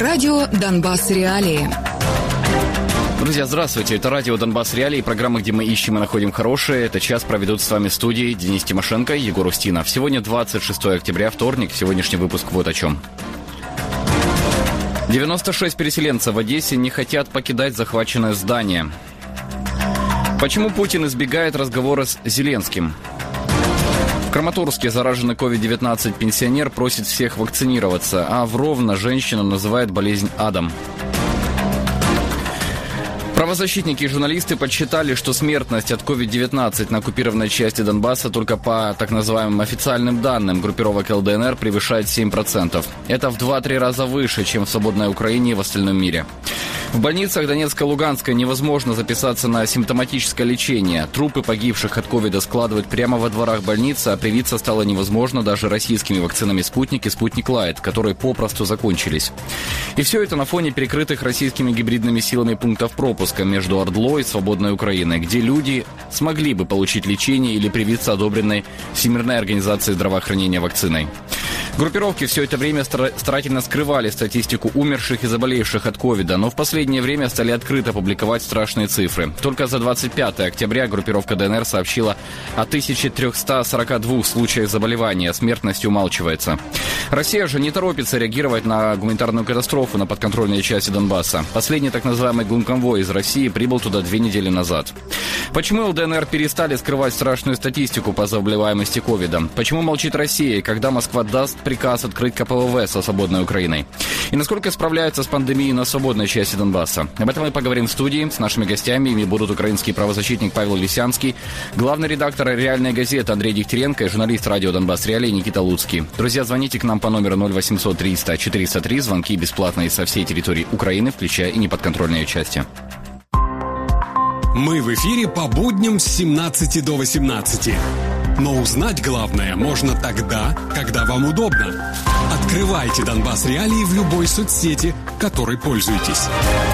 Радио «Донбасс. Реалии». Друзья, здравствуйте. Это радио «Донбасс. Реалии», программа, где мы ищем и находим хорошее. Этот час проведут с вами в студии Денис Тимошенко и Егор Устинов. Сегодня 26 октября, вторник. Сегодняшний выпуск вот о чем. 96 переселенцев в Одессе не хотят покидать захваченное здание. Почему Путин избегает разговора с Зеленским? В Краматорске зараженный COVID-19 пенсионер просит всех вакцинироваться, а в Ровно женщину называет болезнь адом. Правозащитники и журналисты подсчитали, что смертность от COVID-19 на оккупированной части Донбасса только по так называемым официальным данным группировок ЛДНР превышает 7%. Это в 2-3 раза выше, чем в свободной Украине и в остальном мире. В больницах Донецка и Луганска невозможно записаться на симптоматическое лечение. Трупы погибших от ковида складывают прямо во дворах больницы, а привиться стало невозможно даже российскими вакцинами «Спутник» и «Спутник Лайт», которые попросту закончились. И все это на фоне перекрытых российскими гибридными силами пунктов пропуска между Ордлой и свободной Украиной, где люди смогли бы получить лечение или привиться одобренной Всемирной организацией здравоохранения вакциной. Группировки все это время старательно скрывали статистику умерших и заболевших от ковида, но в последнее время стали открыто публиковать страшные цифры. Только за 25 октября группировка ДНР сообщила о 1342 случаях заболевания, смертность умалчивается. Россия же не торопится реагировать на гуманитарную катастрофу на подконтрольной части Донбасса. Последний так называемый гумконвой из России прибыл туда 2 недели назад. Почему ЛДНР перестали скрывать страшную статистику по заболеваемости ковидом? Почему молчит Россия, когда Москва даст приказ открыть КПВВ со свободной Украиной? И насколько справляются с пандемией на свободной части Донбасса? Об этом мы поговорим в студии с нашими гостями. Ими будут украинский правозащитник Павел Лисянский, главный редактор «Реальной газеты» Андрей Дегтяренко и журналист радио «Донбасс. Реалии» Никита Луцкий. Друзья, звоните к нам по номеру 0800 300 403. Звонки бесплатные со всей территории Украины, включая и неподконтрольные части. Мы в эфире по будням с 17 до 18. Но узнать главное можно тогда, когда вам удобно. Открывайте «Донбасс. Реалии» в любой соцсети, которой пользуетесь.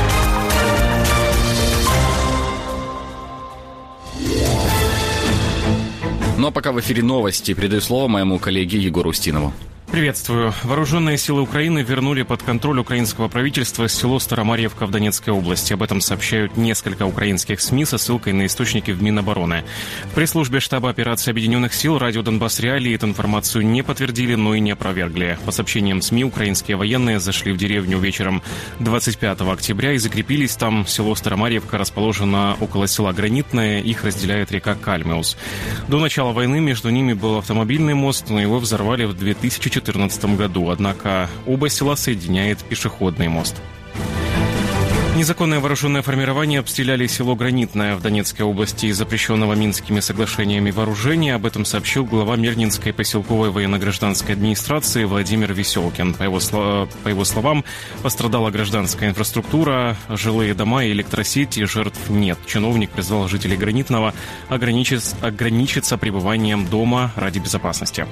Ну а пока в эфире новости. Передаю слово моему коллеге Егору Устинову. Приветствую. Вооруженные силы Украины вернули под контроль украинского правительства село Старомарьевка в Донецкой области. Об этом сообщают несколько украинских СМИ со ссылкой на источники в Минобороны. В пресс-службе штаба операции Объединенных сил радио «Донбасс. Реалии» эту информацию не подтвердили, но и не опровергли. По сообщениям СМИ, украинские военные зашли в деревню вечером 25 октября и закрепились там. Село Старомарьевка расположено около села Гранитное, их разделяет река Кальмиус. До начала войны между ними был автомобильный мост, но его взорвали в 2014 году, однако оба села соединяет пешеходный мост. Незаконное вооруженное формирование обстреляли село Гранитное в Донецкой области из запрещенного Минскими соглашениями вооружения. Об этом сообщил глава Мирнинской поселковой военно-гражданской администрации Владимир Веселкин. По его словам, пострадала гражданская инфраструктура, жилые дома и электросети, жертв нет. Чиновник призвал жителей Гранитного ограничиться пребыванием дома ради безопасности.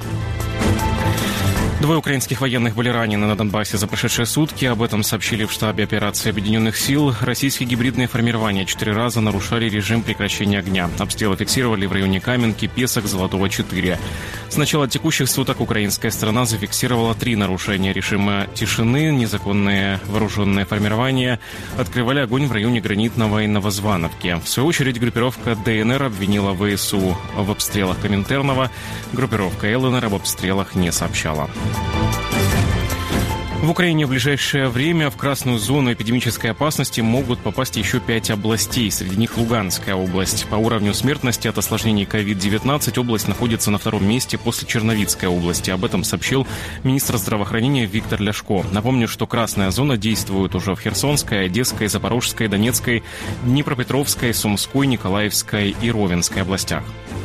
2 украинских военных были ранены на Донбассе за прошедшие сутки. Об этом сообщили в штабе операции Объединенных сил. Российские гибридные формирования 4 раза нарушали режим прекращения огня. Обстрелы фиксировали в районе Каменки, Песок, Золотого 4. С начала текущих суток украинская сторона зафиксировала 3 нарушения режима тишины. Незаконные вооруженные формирования открывали огонь в районе Гранитного и Новозвановки. В свою очередь группировка ДНР обвинила ВСУ в обстрелах Коминтернова. Группировка ЛНР об обстрелах не сообщала. В Украине в ближайшее время в красную зону эпидемической опасности могут попасть еще 5 областей. Среди них Луганская область. По уровню смертности от осложнений COVID-19 область находится на 2-м месте после Черновицкой области. Об этом сообщил министр здравоохранения Виктор Ляшко. Напомню, что красная зона действует уже в Херсонской, Одесской, Запорожской, Донецкой, Днепропетровской, Сумской, Николаевской и Ровенской областях.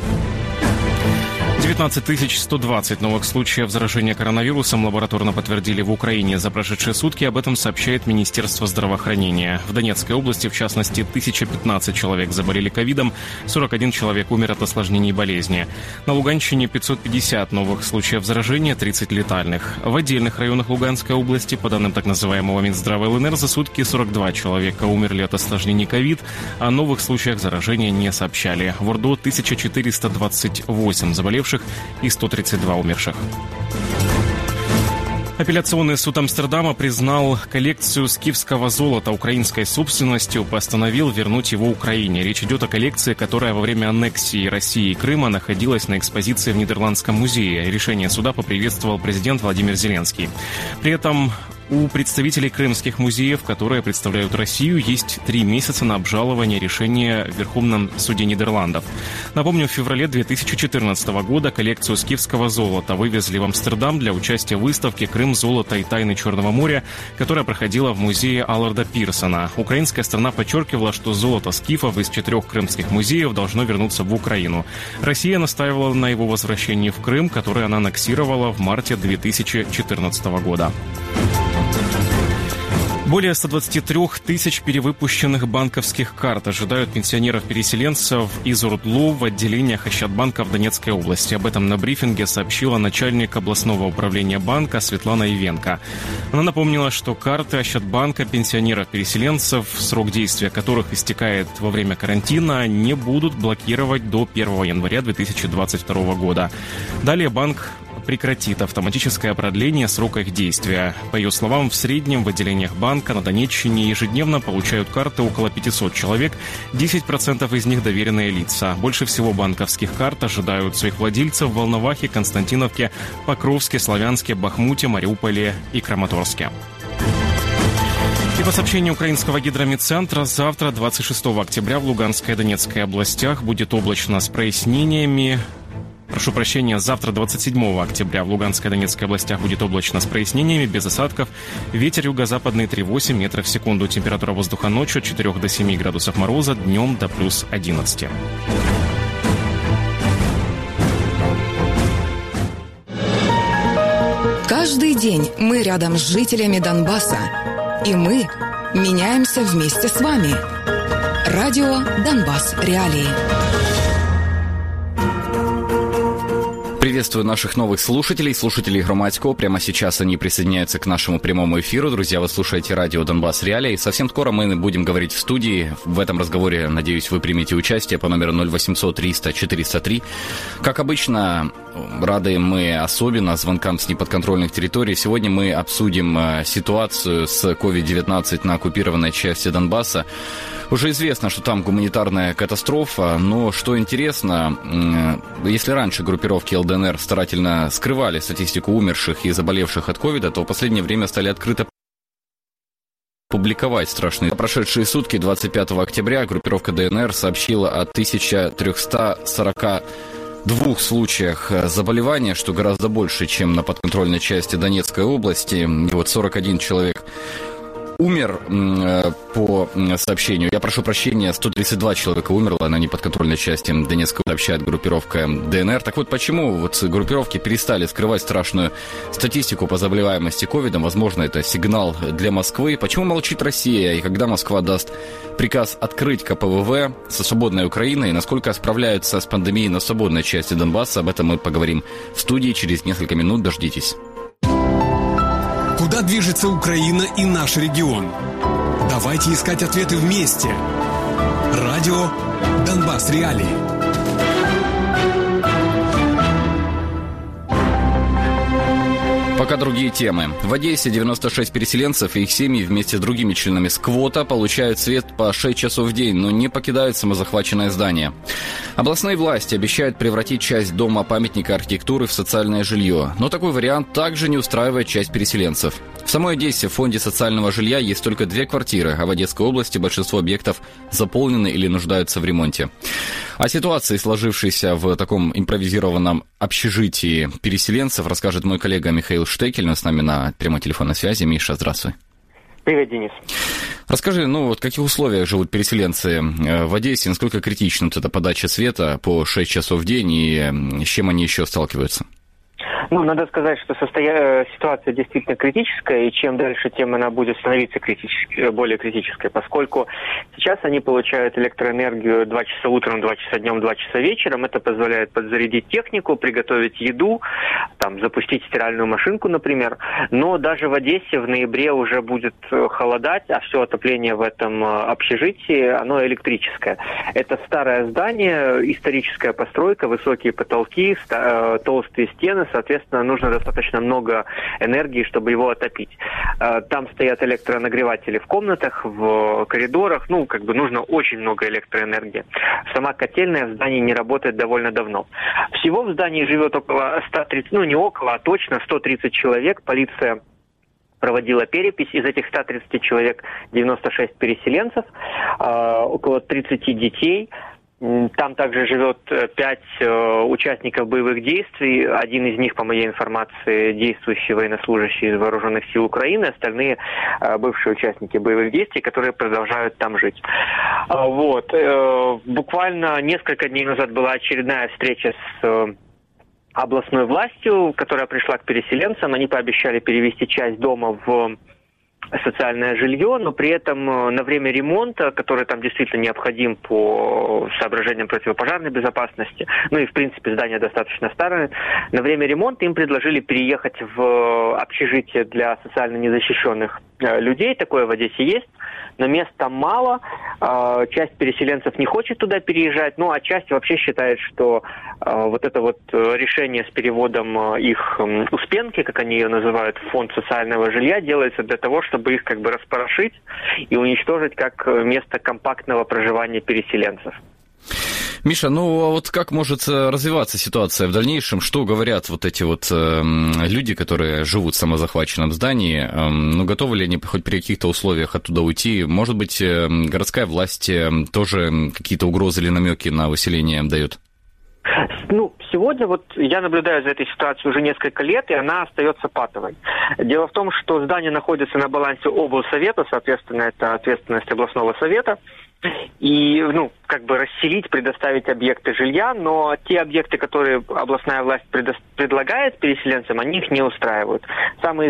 19 120 новых случаев заражения коронавирусом лабораторно подтвердили в Украине за прошедшие сутки. Об этом сообщает Министерство здравоохранения. В Донецкой области, в частности, 1015 человек заболели ковидом, 41 человек умер от осложнений болезни. На Луганщине 550 новых случаев заражения, 30 летальных. В отдельных районах Луганской области, по данным так называемого Минздрава ЛНР, за сутки 42 человека умерли от осложнений ковид, о новых случаях заражения не сообщали. В Орду 1428 заболевших и 132 умерших. Апелляционный суд Амстердама признал коллекцию скифского золота украинской собственностью, постановил вернуть его Украине. Речь идет о коллекции, которая во время аннексии России и Крыма находилась на экспозиции в Нидерландском музее. Решение суда поприветствовал президент Владимир Зеленский. При этом у представителей крымских музеев, которые представляют Россию, есть 3 месяца на обжалование решения в Верховном суде Нидерландов. Напомню, в феврале 2014 года коллекцию скифского золота вывезли в Амстердам для участия в выставке «Крым. Золото и тайны Черного моря», которая проходила в музее Алларда Пирсона. Украинская сторона подчеркивала, что золото скифов из 4 крымских музеев должно вернуться в Украину. Россия настаивала на его возвращении в Крым, который она аннексировала в марте 2014 года. Более 123 тысяч перевыпущенных банковских карт ожидают пенсионеров-переселенцев из УРДЛУ в отделениях Ощадбанка в Донецкой области. Об этом на брифинге сообщила начальник областного управления банка Светлана Ивенко. Она напомнила, что карты Ощадбанка пенсионеров-переселенцев, срок действия которых истекает во время карантина, не будут блокировать до 1 января 2022 года. Далее банк прекратит автоматическое продление срока их действия. По ее словам, в среднем в отделениях банка на Донеччине ежедневно получают карты около 500 человек, 10% из них доверенные лица. Больше всего банковских карт ожидают своих владельцев в Волновахе, Константиновке, Покровске, Славянске, Бахмуте, Мариуполе и Краматорске. И по сообщению украинского гидрометцентра, завтра, 26 октября, в Луганской и Донецкой областях будет облачно с прояснениями. Завтра, 27 октября, в Луганской и Донецкой областях будет облачно с прояснениями, без осадков. Ветер юго-западный 3,8 метров в секунду. Температура воздуха ночью от 4 до 7 градусов мороза, днем до плюс 11. Каждый день мы рядом с жителями Донбасса. И мы меняемся вместе с вами. Радио «Донбасс. Реалии». Приветствую наших новых слушателей Громадського. Прямо сейчас они присоединяются к нашему прямому эфиру. Друзья, вы слушаете радио «Донбасс. Реалии». И совсем скоро мы будем говорить в студии. В этом разговоре, надеюсь, вы примете участие по номеру 0800 300 403. Как обычно, рады мы особенно звонкам с неподконтрольных территорий. Сегодня мы обсудим ситуацию с COVID-19 на оккупированной части Донбасса. Уже известно, что там гуманитарная катастрофа, но что интересно, если раньше группировки ЛДНР старательно скрывали статистику умерших и заболевших от ковида, то в последнее время стали открыто публиковать страшные. За прошедшие сутки, 25 октября, группировка ДНР сообщила о 1342 случаях заболевания, что гораздо больше, чем на подконтрольной части Донецкой области. И вот 41 человек умер по сообщению. Я прошу прощения, 132 человека умерло на неподконтрольной части Донецкой, сообщает группировка ДНР. Так вот, почему вот группировки перестали скрывать страшную статистику по заболеваемости ковидом? Возможно, это сигнал для Москвы. Почему молчит Россия? И когда Москва даст приказ открыть КПВВ со свободной Украиной? И насколько справляются с пандемией на свободной части Донбасса? Об этом мы поговорим в студии через несколько минут. Дождитесь. Куда движется Украина и наш регион? Давайте искать ответы вместе. Радио «Донбасс. Реалии». Пока другие темы. В Одессе 96 переселенцев и их семьи вместе с другими членами сквота получают свет по 6 часов в день, но не покидают самозахваченное здание. Областные власти обещают превратить часть дома-памятника архитектуры в социальное жилье, но такой вариант также не устраивает часть переселенцев. В самой Одессе в фонде социального жилья есть только 2 квартиры, а в Одесской области большинство объектов заполнены или нуждаются в ремонте. О ситуации, сложившейся в таком импровизированном общежитии переселенцев, расскажет мой коллега Михаил Штекель. Он с нами на прямой телефонной связи. Миша, здравствуй. Привет, Денис. Расскажи, в каких условиях живут переселенцы в Одессе, насколько критична эта подача света по 6 часов в день и с чем они еще сталкиваются? Надо сказать, что ситуация действительно критическая, и чем дальше, тем она будет становиться более критической, поскольку сейчас они получают электроэнергию 2 часа утром, 2 часа днем, 2 часа вечером. Это позволяет подзарядить технику, приготовить еду, запустить стиральную машинку, например. Но даже в Одессе в ноябре уже будет холодать, а все отопление в этом общежитии, оно электрическое. Это старое здание, историческая постройка, высокие потолки, толстые стены, соответственно, соответственно, нужно достаточно много энергии, чтобы его отопить. Там стоят электронагреватели в комнатах, в коридорах, нужно очень много электроэнергии. Сама котельная в здании не работает довольно давно. Всего в здании живет около 130, не около, а точно 130 человек. Полиция проводила перепись. Из этих 130 человек 96 переселенцев, около 30 детей. Там также живет 5 участников боевых действий. Один из них, по моей информации, действующий военнослужащий из Вооруженных сил Украины. Остальные бывшие участники боевых действий, которые продолжают там жить. Буквально несколько дней назад была очередная встреча с областной властью, которая пришла к переселенцам. Они пообещали перевести часть дома в социальное жилье, но при этом на время ремонта, который там действительно необходим по соображениям противопожарной безопасности, и в принципе здание достаточно старое, на время ремонта им предложили переехать в общежитие для социально незащищенных людей. Такое в Одессе есть, но мест там мало. Часть переселенцев не хочет туда переезжать, а часть вообще считает, что решение с переводом их Успенки, как они ее называют, в фонд социального жилья, делается для того, чтобы их распорошить и уничтожить как место компактного проживания переселенцев. Миша, как может развиваться ситуация в дальнейшем? Что говорят эти люди, которые живут в самозахваченном здании? Готовы ли они хоть при каких-то условиях оттуда уйти? Может быть, городская власть тоже какие-то угрозы или намеки на выселение дает? Сегодня я наблюдаю за этой ситуацией уже несколько лет, и она остается патовой. Дело в том, что здание находится на балансе облсовета, соответственно, это ответственность областного совета. И, расселить, предоставить объекты жилья, но те объекты, которые областная власть предлагает переселенцам, они их не устраивают. Самая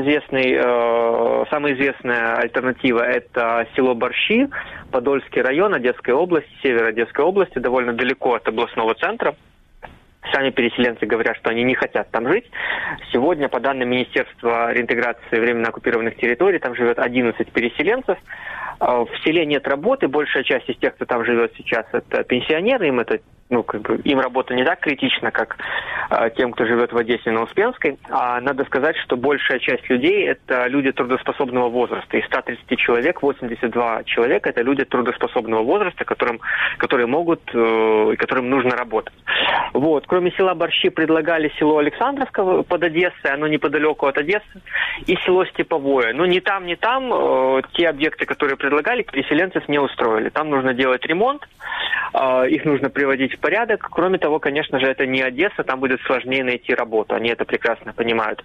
известная альтернатива – это село Борщи, Подольский район, Одесская область, север Одесской области, довольно далеко от областного центра. Сами переселенцы говорят, что они не хотят там жить. Сегодня, по данным Министерства реинтеграции временно оккупированных территорий, там живет 11 переселенцев. В селе нет работы. Большая часть из тех, кто там живет сейчас, это пенсионеры. Им работа не так критична, как тем, кто живет в Одессе на Успенской. А надо сказать, что большая часть людей – это люди трудоспособного возраста. Из 130 человек, 82 человека – это люди трудоспособного возраста, которые могут и которым нужно работать. Кроме села Борщи предлагали село Александровка под Одессой, оно неподалеку от Одессы, и село Степовое. Но ни там, те объекты, которые предлагали, переселенцев не устроили. Там нужно делать ремонт, их нужно приводить в порядок. Кроме того, конечно же, это не Одесса, там будет сложнее найти работу. Они это прекрасно понимают.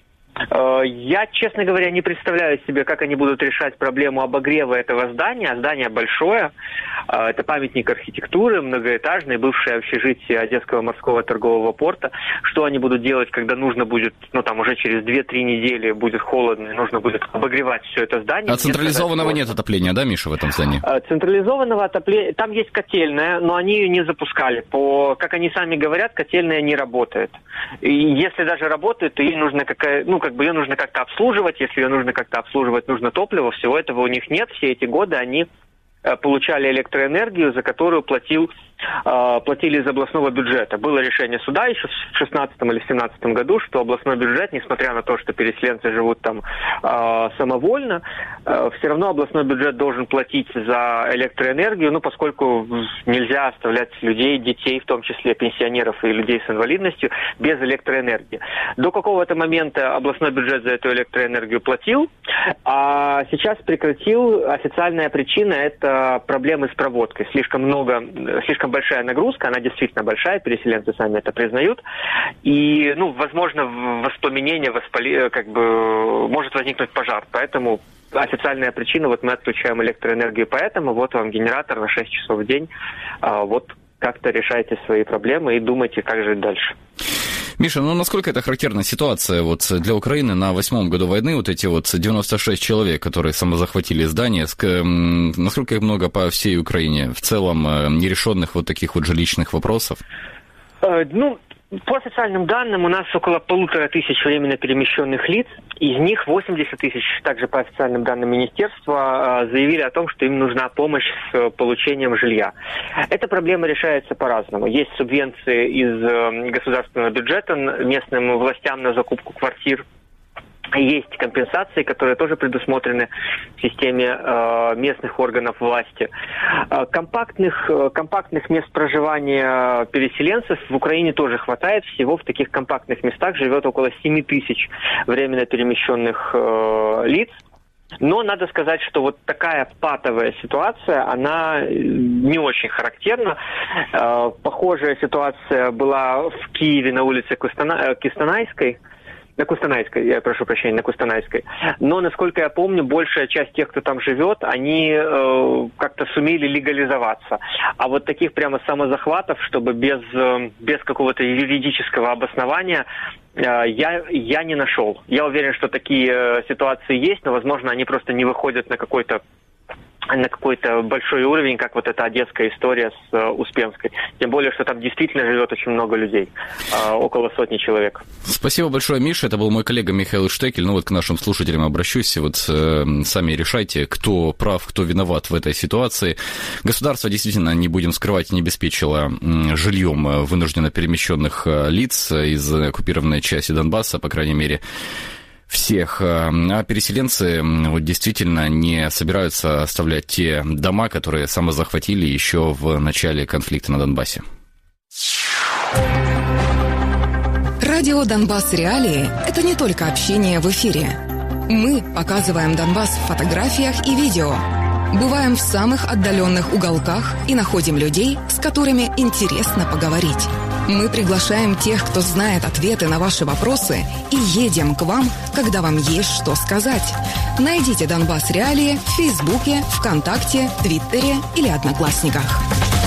Я, честно говоря, не представляю себе, как они будут решать проблему обогрева этого здания. Здание большое, это памятник архитектуры, многоэтажный, бывшее общежитие Одесского морского торгового порта. Что они будут делать, когда нужно будет, уже через 2-3 недели будет холодно, и нужно будет обогревать все это здание? А централизованного нет отопления, да, Миша, в этом здании? Централизованного отопления, там есть котельная, но они ее не запускали. Как они сами говорят, котельная не работает. И если даже работает, то ей нужно ее нужно как-то обслуживать. Если ее нужно как-то обслуживать, нужно топливо. Всего этого у них нет. Все эти годы они получали электроэнергию, за которую платили из областного бюджета. Было решение суда еще в 2016 или 2017 году, что областной бюджет, несмотря на то, что переселенцы живут там самовольно, все равно областной бюджет должен платить за электроэнергию, поскольку нельзя оставлять людей, детей, в том числе пенсионеров и людей с инвалидностью, без электроэнергии. До какого-то момента областной бюджет за эту электроэнергию платил, а сейчас прекратил. Официальная причина – это проблемы с проводкой. Слишком большая нагрузка, она действительно большая, переселенцы сами это признают. И, возможно, воспламенение, может возникнуть пожар. Поэтому официальная причина, мы отключаем электроэнергию, поэтому вам генератор на 6 часов в день. Как-то решайте свои проблемы и думайте, как жить дальше. Миша, насколько это характерная ситуация для Украины на 8-м году войны, эти 96 человек, которые самозахватили здание, насколько их много по всей Украине в целом нерешенных таких жилищных вопросов? По официальным данным, у нас около 1500 временно перемещенных лиц. Из них 80 тысяч, также по официальным данным министерства, заявили о том, что им нужна помощь с получением жилья. Эта проблема решается по-разному. Есть субвенции из государственного бюджета местным властям на закупку квартир. Есть компенсации, которые тоже предусмотрены в системе местных органов власти. Компактных мест проживания переселенцев в Украине тоже хватает. Всего в таких компактных местах живет около 7 тысяч временно перемещенных лиц. Но надо сказать, что вот такая патовая ситуация, она не очень характерна. Похожая ситуация была в Киеве на улице Кустанайской. На Кустанайской. Но, насколько я помню, большая часть тех, кто там живет, они как-то сумели легализоваться. А вот таких прямо самозахватов, чтобы без какого-то юридического обоснования, я не нашел. Я уверен, что такие ситуации есть, но, возможно, они просто не выходят на какой-то большой уровень, как вот эта одесская история с Успенской. Тем более, что там действительно живет очень много людей, около 100 человек. Спасибо большое, Миша. Это был мой коллега Михаил Штекель. Ну вот к нашим слушателям обращусь. Вот сами решайте, кто прав, кто виноват в этой ситуации. Государство действительно, не будем скрывать, не обеспечило жильем вынужденно перемещенных лиц из оккупированной части Донбасса, по крайней мере, всех. А переселенцы вот, действительно не собираются оставлять те дома, которые самозахватили еще в начале конфликта на Донбассе. Радио «Донбасс Реалии» — это не только общение в эфире. Мы показываем Донбасс в фотографиях и видео. Бываем в самых отдаленных уголках и находим людей, с которыми интересно поговорить. Мы приглашаем тех, кто знает ответы на ваши вопросы, и едем к вам, когда вам есть что сказать. Найдите «Донбасс Реалии» в Фейсбуке, ВКонтакте, Твиттере или Одноклассниках.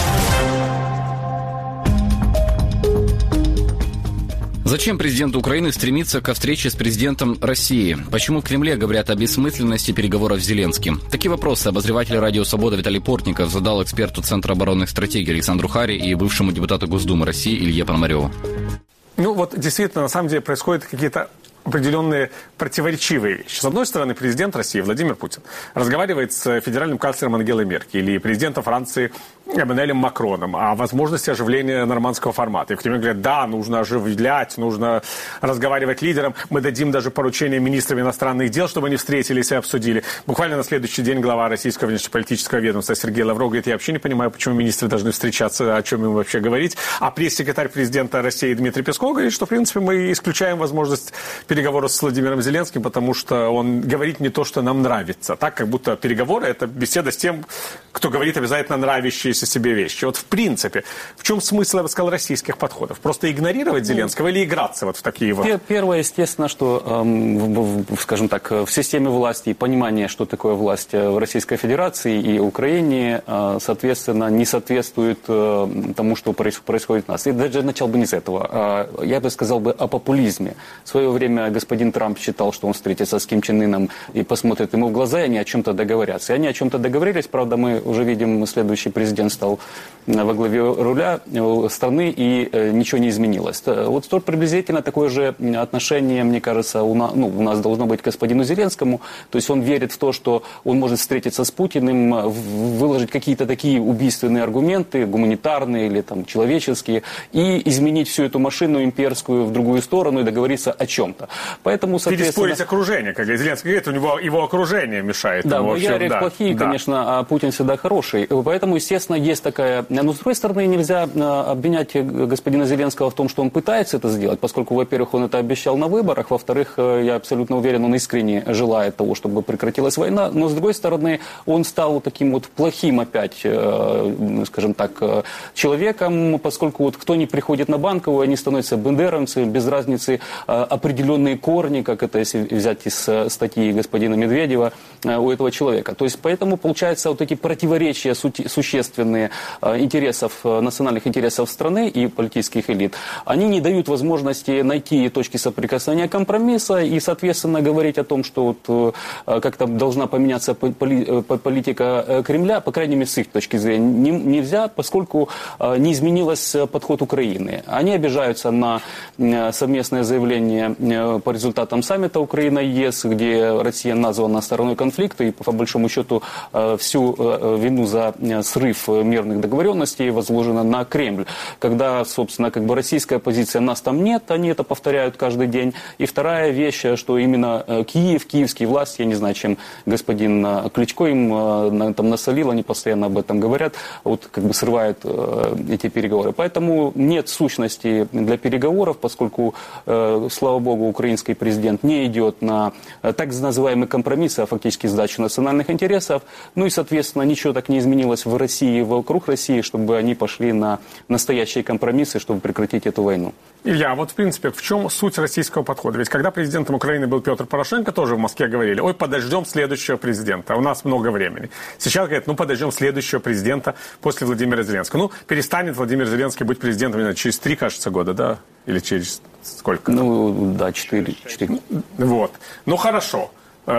Зачем президенту Украины стремиться ко встрече с президентом России? Почему в Кремле говорят о бессмысленности переговоров с Зеленским? Такие вопросы обозреватель «Радио Свобода» Виталий Портников задал эксперту Центра оборонных стратегий Александру Харе и бывшему депутату Госдумы России Илье Пономареву. Ну вот действительно, на самом деле происходят какие-то определенные противоречивые вещи. С одной стороны, президент России Владимир Путин разговаривает с федеральным канцлером Ангелой Меркель или президентом Франции Эммануэлем Макроном о возможности оживления нормандского формата. И в Кремле говорят, да, нужно оживлять, нужно разговаривать лидерам. Мы дадим даже поручение министрам иностранных дел, чтобы они встретились и обсудили. Буквально на следующий день глава российского внешнеполитического ведомства Сергей Лавров говорит, я вообще не понимаю, почему министры должны встречаться, о чем им вообще говорить. А пресс-секретарь президента России Дмитрий Песков говорит, что, в принципе, мы исключаем возможность переговоров с Владимиром Зеленским, потому что он говорит не то, что нам нравится. Так, как будто переговоры – это беседа с тем, кто говорит обязательно нравящиеся себе вещи. Вот в принципе, в чем смысл, я бы сказал, российских подходов? Просто игнорировать Зеленского или играться вот в такие вот? Первое, естественно, что, скажем так, в системе власти и понимание, что такое власть в Российской Федерации и Украине, соответственно, не соответствует тому, что происходит у нас. И даже начал бы не с этого. Я бы сказал бы о популизме. В свое время господин Трамп считал, что он встретится с Ким Чен Ыном и посмотрит ему в глаза, и они о чем-то договорятся. И они о чем-то договорились, правда, мы уже видим, следующий президент стал во главе руля страны, и ничего не изменилось. Вот столь приблизительно такое же отношение, мне кажется, у нас должно быть к господину Зеленскому. То есть он верит в то, что он может встретиться с Путиным, выложить какие-то такие убийственные аргументы, гуманитарные или там, человеческие, и изменить всю эту машину имперскую в другую сторону и договориться о чем-то. Поэтому, соответственно... Переспорить окружение, как Зеленский говорит, у него его окружение мешает. Да, ему, бояре плохие, да. Конечно, а Путин всегда хороший. Поэтому, естественно, есть такая... Но, с другой стороны, нельзя обвинять господина Зеленского в том, что он пытается это сделать, поскольку, во-первых, он это обещал на выборах, во-вторых, я абсолютно уверен, он искренне желает того, чтобы прекратилась война, но, с другой стороны, он стал таким вот плохим опять, скажем так, человеком, поскольку вот кто не приходит на Банковую, они становятся бендеровцами, без разницы определенные корни, как это если взять из статьи господина Медведева, у этого человека. То есть, поэтому, получается, вот эти противоречия существенные собственные национальных интересов страны и политических элит, они не дают возможности найти точки соприкосновения, компромисса и, соответственно, говорить о том, что вот как-то должна поменяться политика Кремля, по крайней мере, с их точки зрения, нельзя, поскольку не изменился подход Украины. Они обижаются на совместное заявление по результатам саммита Украина-ЕС, где Россия названа стороной конфликта, и, по большому счету, всю вину за срыв мирных договоренностей возложена на Кремль. Когда, собственно, российская позиция «нас там нет», они это повторяют каждый день. И вторая вещь, что именно киевские власти, я не знаю, чем господин Кличко им там насолил, они постоянно об этом говорят, вот срывают эти переговоры. Поэтому нет сущности для переговоров, поскольку, слава богу, украинский президент не идет на так называемые компромиссы, а фактически сдачу национальных интересов. Ну и, соответственно, ничего так не изменилось в России, вокруг России, чтобы они пошли на настоящие компромиссы, чтобы прекратить эту войну. Илья, вот в принципе, в чем суть российского подхода? Ведь когда президентом Украины был Петр Порошенко, тоже в Москве говорили: ой, подождем следующего президента, у нас много времени. Сейчас говорят: ну, подождем следующего президента после Владимира Зеленского. Ну, перестанет Владимир Зеленский быть президентом, не знаю, через 3, кажется, года, да? Или через сколько? Ну, да, 4. Вот. Ну, хорошо.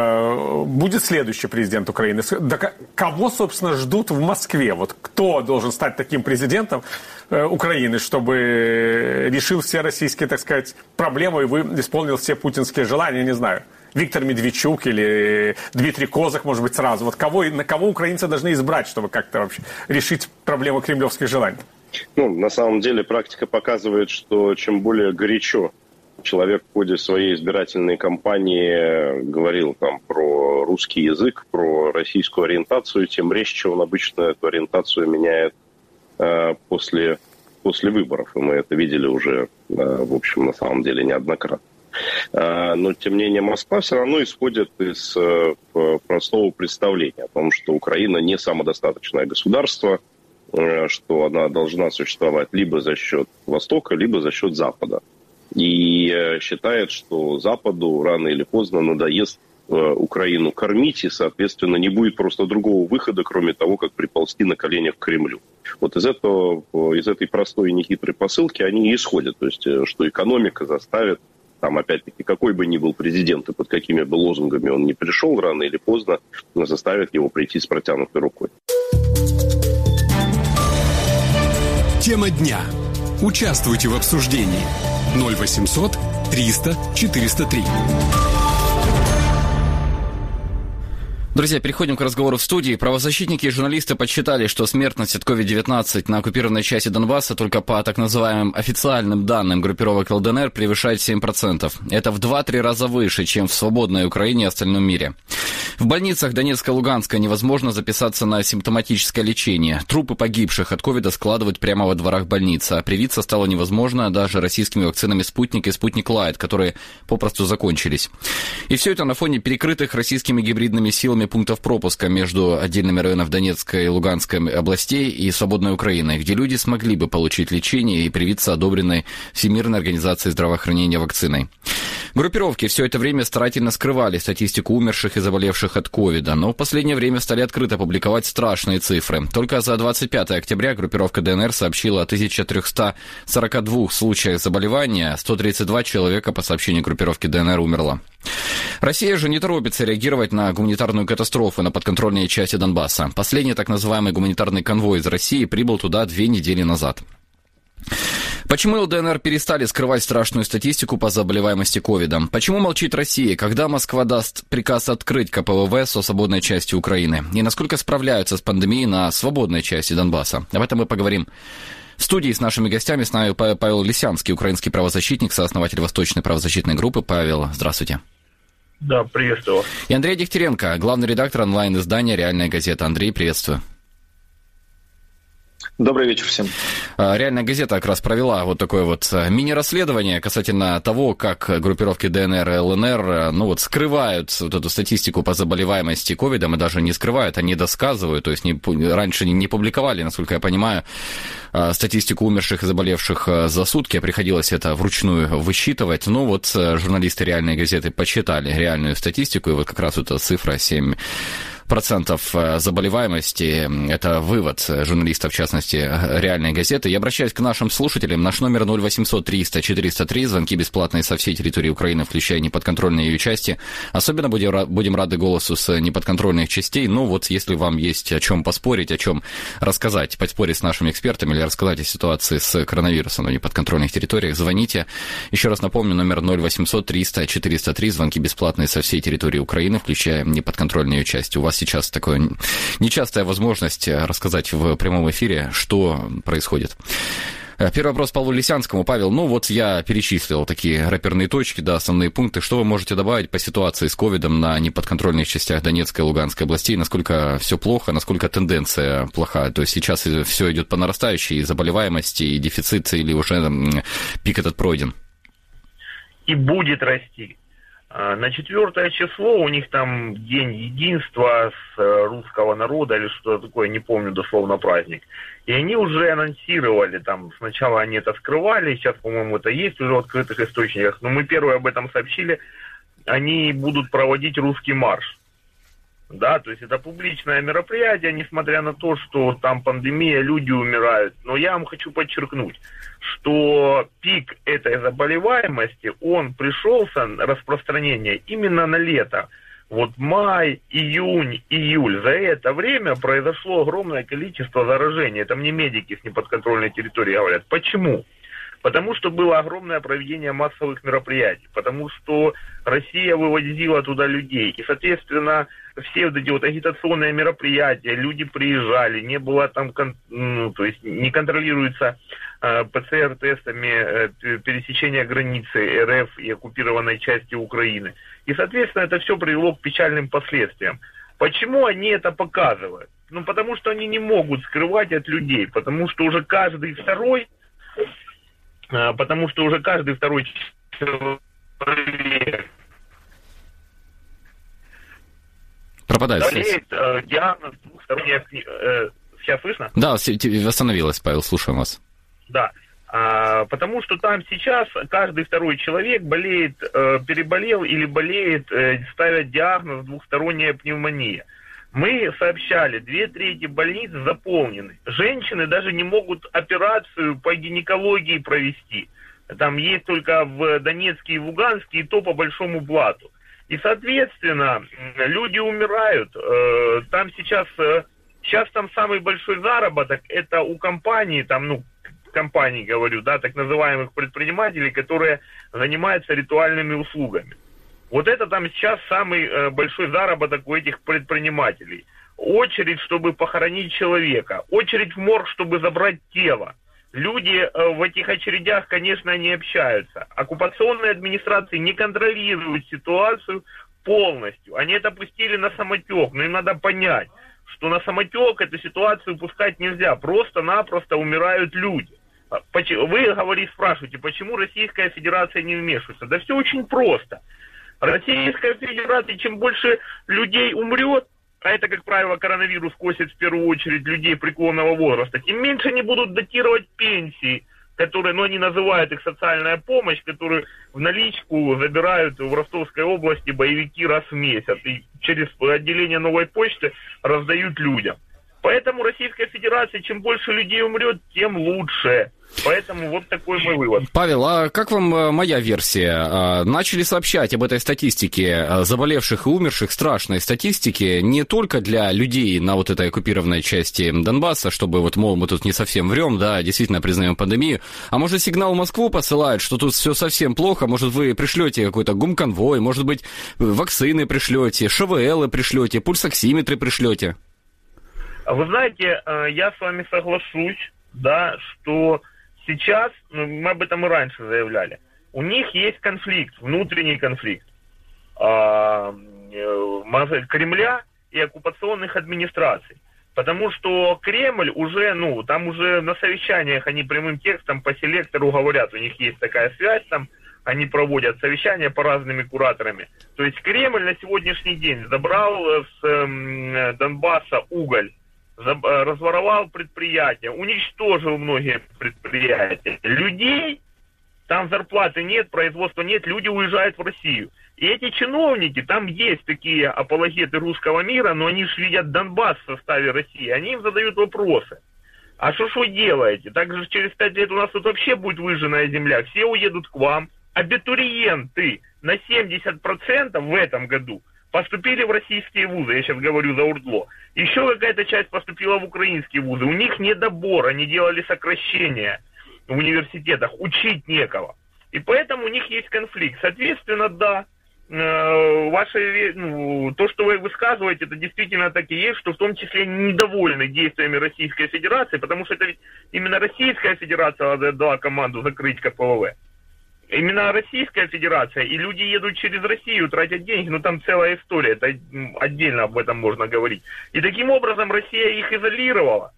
Будет следующий президент Украины. Да кого, собственно, ждут в Москве? Вот кто должен стать таким президентом Украины, чтобы решил все российские, так сказать, проблемы и исполнил все путинские желания, не знаю. Виктор Медведчук или Дмитрий Козак, может быть, сразу. Вот на кого украинцы должны избрать, чтобы как-то вообще решить проблему кремлевских желаний? Ну, на самом деле практика показывает, что чем более горячо человек в ходе своей избирательной кампании говорил там про русский язык, про российскую ориентацию, тем резче он обычно эту ориентацию меняет после выборов. И мы это видели уже, в общем, на самом деле неоднократно. Но, тем не менее, Москва все равно исходит из простого представления о том, что Украина не самодостаточное государство, что она должна существовать либо за счет Востока, либо за счет Запада. И считает, что Западу рано или поздно надоест Украину кормить, и, соответственно, не будет просто другого выхода, кроме того, как приползти на коленях к Кремлю. Вот из этой простой и нехитрой посылки они и исходят. То есть, что экономика заставит, там, опять-таки, какой бы ни был президент и под какими бы лозунгами он ни пришел, рано или поздно заставит его прийти с протянутой рукой. Тема дня. Участвуйте в обсуждении. 0800 300 403. Друзья, переходим к разговору в студии. Правозащитники и журналисты подсчитали, что смертность от COVID-19 на оккупированной части Донбасса только по так называемым официальным данным группировок ЛДНР превышает 7%. Это в 2-3 раза выше, чем в свободной Украине и остальном мире. В больницах Донецка и Луганска невозможно записаться на симптоматическое лечение. Трупы погибших от ковида складывают прямо во дворах больницы, а привиться стало невозможно даже российскими вакцинами «Спутник» и «Спутник Лайт», которые попросту закончились. И все это на фоне перекрытых российскими гибридными силами пунктов пропуска между отдельными районами Донецкой и Луганской областей и свободной Украиной, где люди смогли бы получить лечение и привиться одобренной Всемирной организацией здравоохранения вакциной. Группировки все это время старательно скрывали статистику умерших и заболевших от ковида, но в последнее время стали открыто публиковать страшные цифры. Только за 25 октября группировка ДНР сообщила о 1342 случаях заболевания, 132 человека, по сообщению группировки ДНР, умерло. Россия же не торопится реагировать на гуманитарную катастрофу на подконтрольной части Донбасса. Последний так называемый гуманитарный конвой из России прибыл туда 2 недели назад. Почему ЛДНР перестали скрывать страшную статистику по заболеваемости ковидом? Почему молчит Россия, когда Москва даст приказ открыть КПВВ со свободной части Украины? И насколько справляются с пандемией на свободной части Донбасса? Об этом мы поговорим в студии с нашими гостями. С нами Павел Лисянский, украинский правозащитник, сооснователь Восточной правозащитной группы. Павел, здравствуйте. Да, приветствую. И Андрей Дегтяренко, главный редактор онлайн-издания «Реальная газета». Андрей, приветствую. Добрый вечер всем. «Реальная газета» как раз провела вот такое вот мини-расследование касательно того, как группировки ДНР и ЛНР скрывают вот эту статистику по заболеваемости ковидом, и даже не скрывают, а недосказывают, то есть раньше не публиковали, насколько я понимаю, статистику умерших и заболевших за сутки, приходилось это вручную высчитывать. Ну вот журналисты «Реальной газеты» подсчитали реальную статистику, и вот как раз эта цифра 7 заболеваемости. Это вывод журналиста, в частности, «Реальной газеты». Я обращаюсь к нашим слушателям. Наш номер 0800 300 403. Звонки бесплатные со всей территории Украины, включая неподконтрольные ее части. Особенно будем рады голосу с неподконтрольных частей. Ну вот, если вам есть о чем поспорить, о чем рассказать, поспорить с нашими экспертами или рассказать о ситуации с коронавирусом на неподконтрольных территориях, звоните. Еще раз напомню, номер 0800 300 403. Звонки бесплатные со всей территории Украины, включая неподконтрольные ее части. У вас сейчас такая нечастая возможность рассказать в прямом эфире, что происходит. Первый вопрос Павлу Лисянскому. Павел, ну вот я перечислил такие рэперные точки, да, основные пункты. Что вы можете добавить по ситуации с ковидом на неподконтрольных частях Донецкой и Луганской областей? Насколько все плохо, насколько тенденция плоха? То есть сейчас все идет по нарастающей, и заболеваемости, и дефицит, или уже пик этот пройден? И будет расти. На 4 число у них там День единства с русского народа или что-то такое, не помню дословно праздник. И они уже анонсировали, там сначала они это скрывали, сейчас, по-моему, это есть уже в открытых источниках, но мы первые об этом сообщили, они будут проводить русский марш. Да, то есть это публичное мероприятие, несмотря на то, что там пандемия, люди умирают. Но я вам хочу подчеркнуть, что пик этой заболеваемости, он пришелся, распространение, именно на лето. Вот май, июнь, июль. За это время произошло огромное количество заражений. Это мне медики с неподконтрольной территории говорят. Почему? Потому что было огромное проведение массовых мероприятий, потому что Россия вывозила туда людей. И, соответственно, все вот эти вот агитационные мероприятия, люди приезжали, не было там, то есть не контролируется ПЦР-тестами пересечения границы РФ и оккупированной части Украины. И, соответственно, это все привело к печальным последствиям. Почему они это показывают? Ну, потому что они не могут скрывать от людей, потому что уже каждый второй человек пропадает болеет диагноз двухсторонняя... Сейчас слышно? Да, восстановилось, Павел, слушаем вас. Да, потому что там сейчас каждый второй человек болеет, переболел или болеет, ставят диагноз двухсторонняя пневмония. Мы сообщали, 2/3 больниц заполнены. Женщины даже не могут операцию по гинекологии провести. Там есть только в Донецке и в Луганске, и то по большому блату. И, соответственно, люди умирают. Там сейчас там самый большой заработок, это у компаний, там, компаний, говорю, да, так называемых предпринимателей, которые занимаются ритуальными услугами. Вот это там сейчас самый большой заработок у этих предпринимателей. Очередь, чтобы похоронить человека. Очередь в морг, чтобы забрать тело. Люди в этих очередях, конечно, не общаются. Оккупационные администрации не контролируют ситуацию полностью. Они это пустили на самотек. Но им надо понять, что на самотек эту ситуацию пускать нельзя. Просто-напросто умирают люди. Вы спрашиваете, почему Российская Федерация не вмешивается? Да все очень просто. Российская Федерация, чем больше людей умрет, а это, как правило, коронавирус косит в первую очередь людей преклонного возраста, тем меньше они будут датировать пенсии, которые, они называют их социальная помощь, которую в наличку забирают в Ростовской области боевики раз в месяц и через отделение Новой почты раздают людям. Поэтому Российская Федерация, чем больше людей умрет, тем лучше. Поэтому вот такой мой вывод. Павел, а как вам моя версия? Начали сообщать об этой статистике заболевших и умерших, страшной статистике, не только для людей на вот этой оккупированной части Донбасса, чтобы мол, мы тут не совсем врем, да, действительно признаем пандемию, а может сигнал в Москву посылают, что тут все совсем плохо, может вы пришлете какой-то гумконвой, может быть вакцины пришлете, ШВЛы пришлете, пульсоксиметры пришлете? Вы знаете, я с вами соглашусь, да, что сейчас, мы об этом и раньше заявляли, у них есть конфликт, внутренний конфликт Кремля и оккупационных администраций. Потому что Кремль уже, там уже на совещаниях они прямым текстом по селектору говорят, у них есть такая связь там, они проводят совещания по разными кураторами. То есть Кремль на сегодняшний день забрал с Донбасса уголь, разворовал предприятия, уничтожил многие предприятия. Людей Там зарплаты нет, производства нет, люди уезжают в Россию. И эти чиновники, там есть такие апологеты русского мира, но они же видят Донбасс в составе России, они им задают вопросы. А что ж вы делаете? Так же через 5 лет у нас тут вообще будет выжженная земля, все уедут к вам. Абитуриенты на 70% в этом году поступили в российские вузы, я сейчас говорю за УРДЛО. Еще какая-то часть поступила в украинские вузы. У них недобор, они делали сокращения в университетах, учить некого. И поэтому у них есть конфликт. Соответственно, да, то, что вы высказываете, это действительно так и есть, что в том числе недовольны действиями Российской Федерации, потому что это ведь именно Российская Федерация дала команду закрыть КПВВ. Именно Российская Федерация, и люди едут через Россию, тратят деньги, но там целая история, это отдельно об этом можно говорить. И таким образом Россия их изолировала.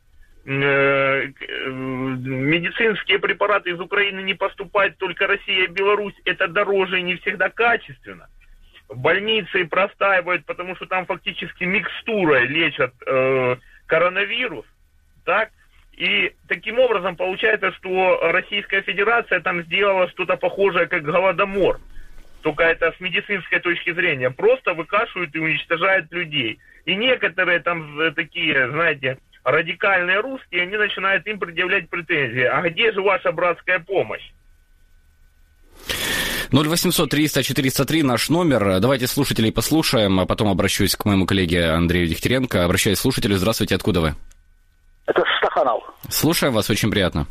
Медицинские препараты из Украины не поступают, только Россия и Беларусь, это дороже и не всегда качественно. Больницы простаивают, потому что там фактически микстурой лечат коронавирус, так? И таким образом получается, что Российская Федерация там сделала что-то похожее, как Голодомор. Только это с медицинской точки зрения. Просто выкашивают и уничтожают людей. И некоторые там такие, знаете, радикальные русские, они начинают им предъявлять претензии. А где же ваша братская помощь? 0800-300-403 наш номер. Давайте слушателей послушаем, а потом обращусь к моему коллеге Андрею Дегтяренко. Обращаюсь к слушателю. Здравствуйте, откуда вы? Это Стаханов. Слушаем вас, очень приятно.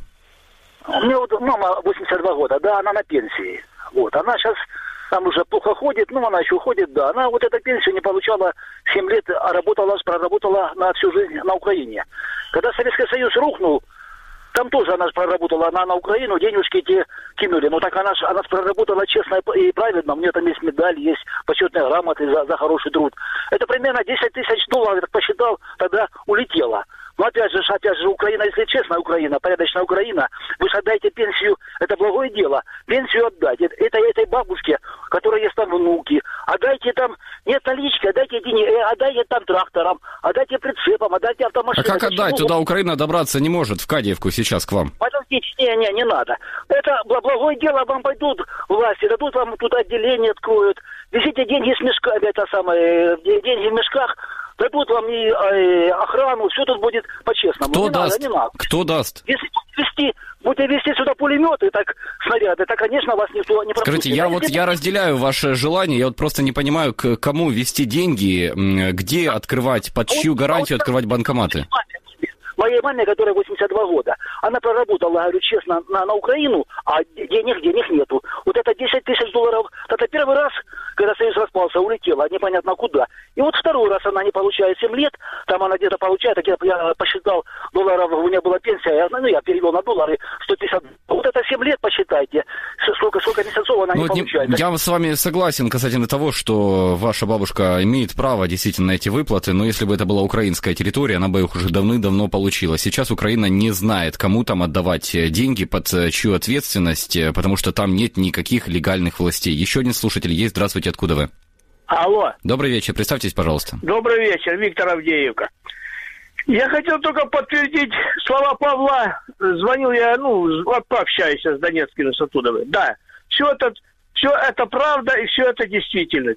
У меня вот мама 82 года, да, она на пенсии. Вот, она сейчас там уже плохо ходит, но она еще ходит, да. Она вот эту пенсию не получала 7 лет, а проработала на всю жизнь на Украине. Когда Советский Союз рухнул, там тоже она проработала, она на Украину, денежки эти кинули. Но так она проработала честно и правильно. У меня там есть медаль, есть почетные грамоты за хороший труд. Это примерно 10 тысяч долларов, я так посчитал, тогда улетело. Но опять же, Украина, если честно, Украина, порядочная Украина, вы же отдаете пенсию, это благое дело. Пенсию отдать. Это этой бабушке, которая есть там внуки. Отдайте там, нет налички, отдайте деньги, отдайте там тракторам, отдайте прицепам, отдайте автомашинам. А как отдать? Туда Украина добраться не может, в Кадиевку сейчас к вам. Подождите, не надо. Это благое дело, вам пойдут власти, дадут вам тут отделение, откроют. Везите деньги с мешками, деньги в мешках, дадут вам и охрану, все тут будет по-честному. Кто не даст? Надо, не надо. Кто даст? Если будете вести сюда пулеметы, так снаряды, так, конечно, вас никто не пропустит. Скажите, я разделяю ваше желание, я вот просто не понимаю, к кому вести деньги, где открывать, под чью гарантию открывать банкоматы? Моей маме, которая 82 года, она проработала, говорю честно, на Украину, а денег нету. Вот это 10 тысяч долларов, это первый раз, когда Союз распался, улетела, непонятно куда. И вот второй раз она не получает 7 лет, там она где-то получает, так я посчитал, долларов, у меня была пенсия, я перевел на доллары 150. Вот это 7 лет посчитайте, сколько месяцев она не получает. Я с вами согласен касательно того, что ваша бабушка имеет право действительно на эти выплаты, но если бы это была украинская территория, она бы их уже давным-давно получила. Сейчас Украина не знает, кому там отдавать деньги, под чью ответственность, потому что там нет никаких легальных властей. Еще один слушатель есть. Здравствуйте, откуда вы? Алло. Добрый вечер, представьтесь, пожалуйста. Добрый вечер, Виктор Авдеевка. Я хотел только подтвердить слова Павла. Звонил я, пообщаюсь с Донецким и Сатудовым. Да, все это правда и все это действительно.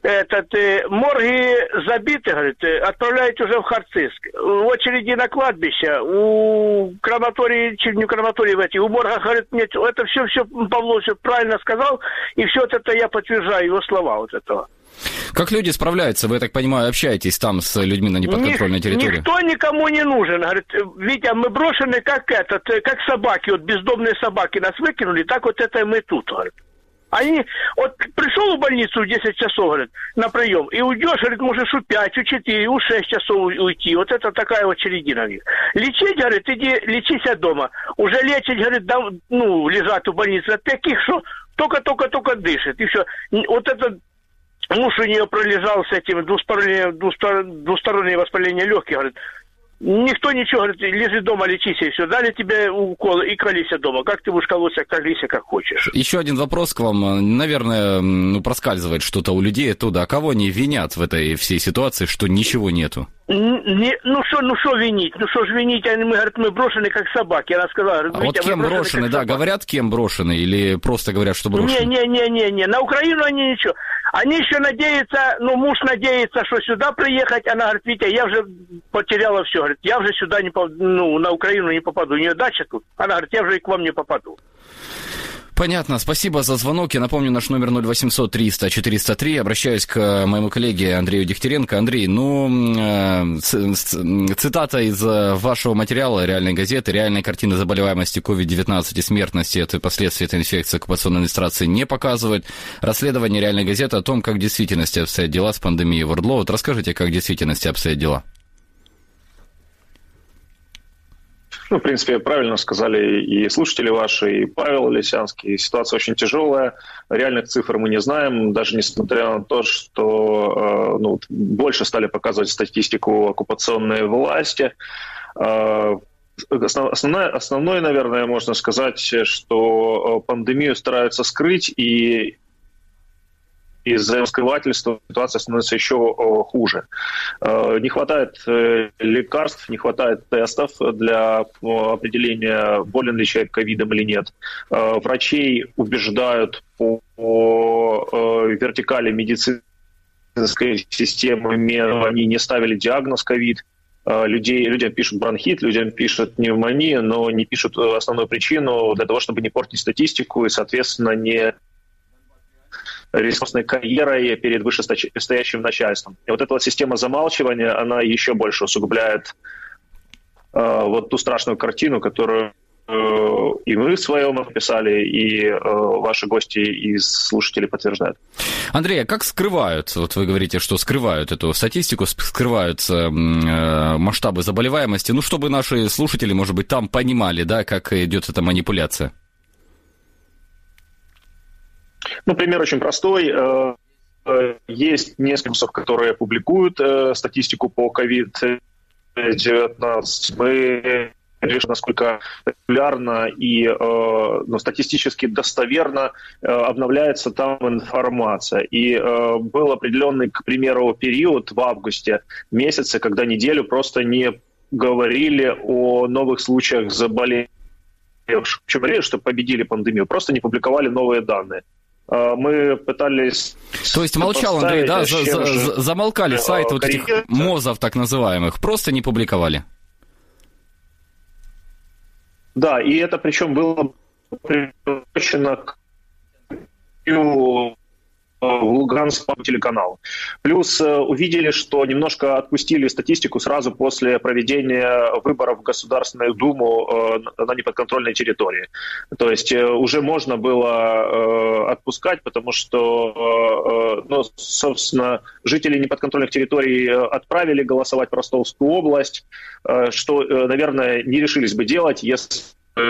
Морги забиты, говорит, отправляют уже в Харциск. В очереди на кладбище, у крематории, не крематории у морга, говорит, нет, это все Павло все правильно сказал, и все это я подтверждаю его слова вот этого. Как люди справляются? Вы, я так понимаю, общаетесь там с людьми на неподконтрольной территории? Никто никому не нужен. Говорит, Витя, мы брошены как собаки, вот бездомные собаки нас выкинули, так вот это мы тут, говорит. Вот пришел в больницу в 10 часов, говорит, на прием, и уйдешь, говорит, можешь у 5, у 4, у 6 часов уйти. Вот это такая вот чередина. Лечить, говорит, иди лечись дома. Уже лечить, говорит, лежат в больнице от таких, что только дышит. И все. Вот этот муж у нее пролежал с этим двустороннее воспаление легких, говорит, никто ничего, говорит, лежи дома, лечись, и все. Дали тебе укол и колись дома. Как ты будешь колоться, колись, как хочешь. Еще один вопрос к вам. Наверное, проскальзывает что-то у людей оттуда. А кого они винят в этой всей ситуации, что ничего нету? Ну что винить? Ну что ж винить? Мы, говорят, мы брошены как собаки. Она сказала, говорит, а вот кем брошены, да, говорят, кем брошены, или просто говорят, что брошены? Не, на Украину они ничего. Они еще надеются, муж надеется, что сюда приехать. Она говорит, Витя, я уже потеряла все. Говорит, я уже сюда на Украину не попаду. У нее дача тут. Она говорит, я уже и к вам не попаду. Понятно, спасибо за звонок. Я напомню, наш номер 0800 300 403. Обращаюсь к моему коллеге Андрею Дегтяренко. Андрей, цитата из вашего материала «Реальной газеты». Реальной картины заболеваемости COVID-19 и смертности от последствий этой инфекции оккупационной администрации не показывает. Расследование «Реальной газеты» о том, как в действительности обстоят дела с пандемией ВОРДЛО. Вот расскажите, как в действительности обстоят дела. В принципе, правильно сказали и слушатели ваши, и Павел Лисянский. Ситуация очень тяжелая. Реальных цифр мы не знаем, даже несмотря на то, что больше стали показывать статистику оккупационной власти. Основное, наверное, можно сказать, что пандемию стараются скрыть, и из-за скрывательства ситуация становится еще хуже. Не хватает лекарств, не хватает тестов для определения, болен ли человек ковидом или нет. Врачей убеждают по вертикали медицинской системы, они не ставили диагноз ковид. Людям пишут бронхит, людям пишут пневмонию, но не пишут основную причину для того, чтобы не портить статистику и, соответственно, не ресурсной карьерой перед вышестоящим начальством. И вот эта вот система замалчивания, она еще больше усугубляет вот ту страшную картину, которую и мы в своем описали, и ваши гости и слушатели подтверждают. Андрей, а как скрывают, вот вы говорите, что скрывают эту статистику, скрывают масштабы заболеваемости, чтобы наши слушатели, может быть, там понимали, да, как идет эта манипуляция? Пример очень простой. Есть несколько вузов, которые публикуют статистику по COVID-19. Мы решили, насколько регулярно и статистически достоверно обновляется там информация. И был определенный, к примеру, период в августе месяце, когда неделю просто не говорили о новых случаях заболеваний, что победили пандемию, просто не публиковали новые данные. Мы пытались... То есть молчал Андрей, да? Замолкали сайты вот этих МОЗов так называемых, просто не публиковали? Да, и это причем было приурочено к Луганскому телеканалу. Плюс увидели, что немножко отпустили статистику сразу после проведения выборов в Государственную Думу на неподконтрольной территории. То есть уже можно было отпускать, потому что, собственно, жители неподконтрольных территорий отправили голосовать в Ростовскую область, что, наверное, не решились бы делать, если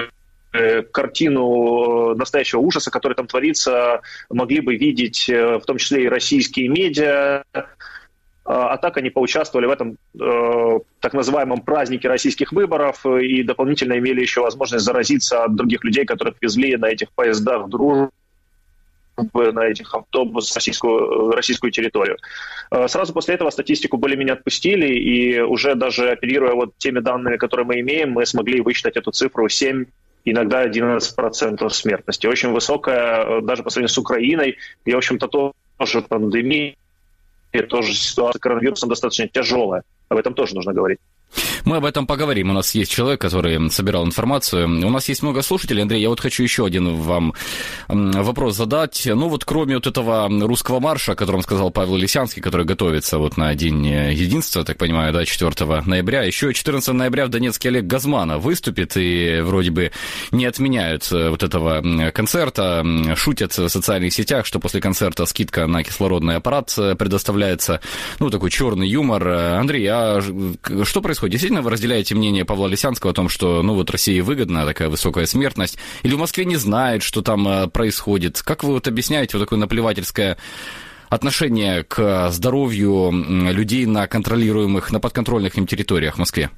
картину настоящего ужаса, который там творится, могли бы видеть в том числе и российские медиа. А так они поучаствовали в этом так называемом празднике российских выборов и дополнительно имели еще возможность заразиться от других людей, которые везли на этих поездах дружбы, на этих автобусах российскую территорию. Сразу после этого статистику более-менее отпустили, и уже даже оперируя вот теми данными, которые мы имеем, мы смогли высчитать эту цифру 7, иногда 11% смертности. Очень высокая, даже по сравнению с Украиной, и, в общем-то, тоже пандемия, тоже ситуация с коронавирусом достаточно тяжелая. Об этом тоже нужно говорить. Мы об этом поговорим. У нас есть человек, который собирал информацию. У нас есть много слушателей. Андрей, я вот хочу еще один вам вопрос задать. Кроме вот этого русского марша, о котором сказал Павел Лисянский, который готовится вот на День единства, так понимаю, да, 4 ноября. Еще 14 ноября в Донецке Олег Газманов выступит, и вроде бы не отменяют вот этого концерта. Шутят в социальных сетях, что после концерта скидка на кислородный аппарат предоставляется. Такой черный юмор. Андрей, а что происходит? Действительно, вы разделяете мнение Павла Лисянского о том, что, России выгодна такая высокая смертность? Или в Москве не знают, что там происходит? Как вы объясняете вот такое наплевательское отношение к здоровью людей на контролируемых, на подконтрольных им территориях в Москве?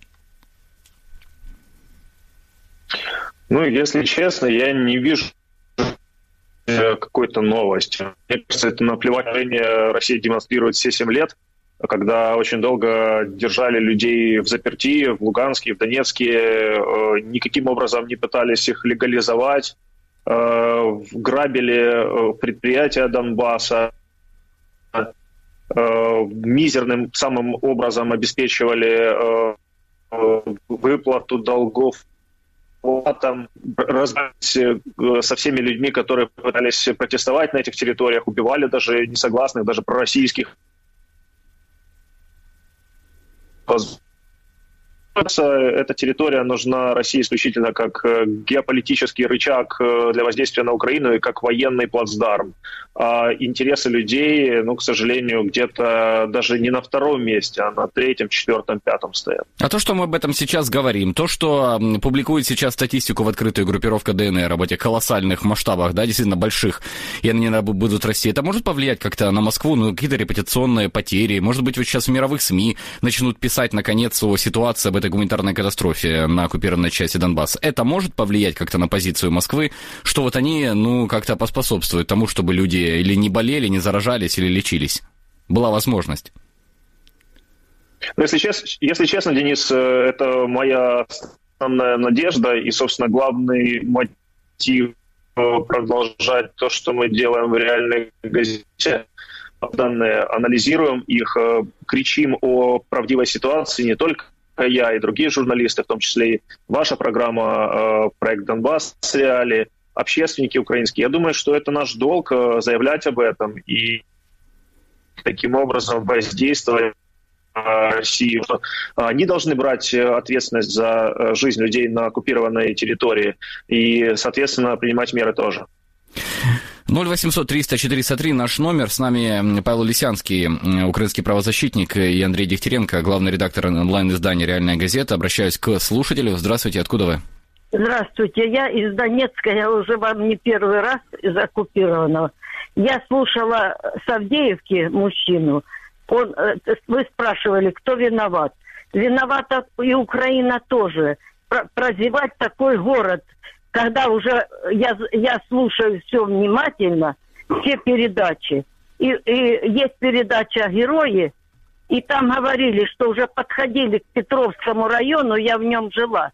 Если честно, я не вижу какой-то новости. Мне кажется, это наплевательное Россия демонстрирует все 7 лет. когда очень долго держали людей в заперти в Луганске, в Донецке, никаким образом не пытались их легализовать, грабили предприятия Донбасса, мизерным самым образом обеспечивали выплату долгов, там, разбирались со всеми людьми, которые пытались протестовать на этих территориях, убивали даже несогласных, даже пророссийских. Эта территория нужна России исключительно как геополитический рычаг для воздействия на Украину и как военный плацдарм. А интересы людей, к сожалению, где-то даже не на втором месте, а на третьем, четвертом, пятом стоят. А то, что мы об этом сейчас говорим, то, что публикует сейчас статистику в открытую группировка ДНР об этих колоссальных масштабах, да, действительно больших, и они будут расти, это может повлиять как-то на Москву, какие-то репутационные потери? Может быть, вот сейчас в мировых СМИ начнут писать, наконец, о ситуации, об этой гуманитарной катастрофе на оккупированной части Донбасса. Это может повлиять как-то на позицию Москвы, что вот они, как-то поспособствуют тому, чтобы люди или не болели, не заражались, или лечились? Была возможность. Если честно, Денис, это моя основная надежда и, собственно, главный мотив продолжать то, что мы делаем в реальной газете. Данные анализируем их, кричим о правдивой ситуации не только я и другие журналисты, в том числе и ваша программа, проект «Донбасс Реалии», общественники украинские. Я думаю, что это наш долг заявлять об этом и таким образом воздействовать на Россию. Они должны брать ответственность за жизнь людей на оккупированной территории и, соответственно, принимать меры тоже. 0800-300-403 наш номер. С нами Павел Лисянский, украинский правозащитник, и Андрей Дегтяренко, главный редактор онлайн-издания «Реальная газета». Обращаюсь к слушателю. Здравствуйте, откуда вы? Здравствуйте, я из Донецка, я уже вам не первый раз из оккупированного. Я слушала с Авдеевки мужчину. Вы спрашивали, кто виноват. Виновата и Украина тоже. Прозевать такой город, когда уже я слушаю все внимательно, все передачи. И есть передача «Герои», и там говорили, что уже подходили к Петровскому району, я в нем жила.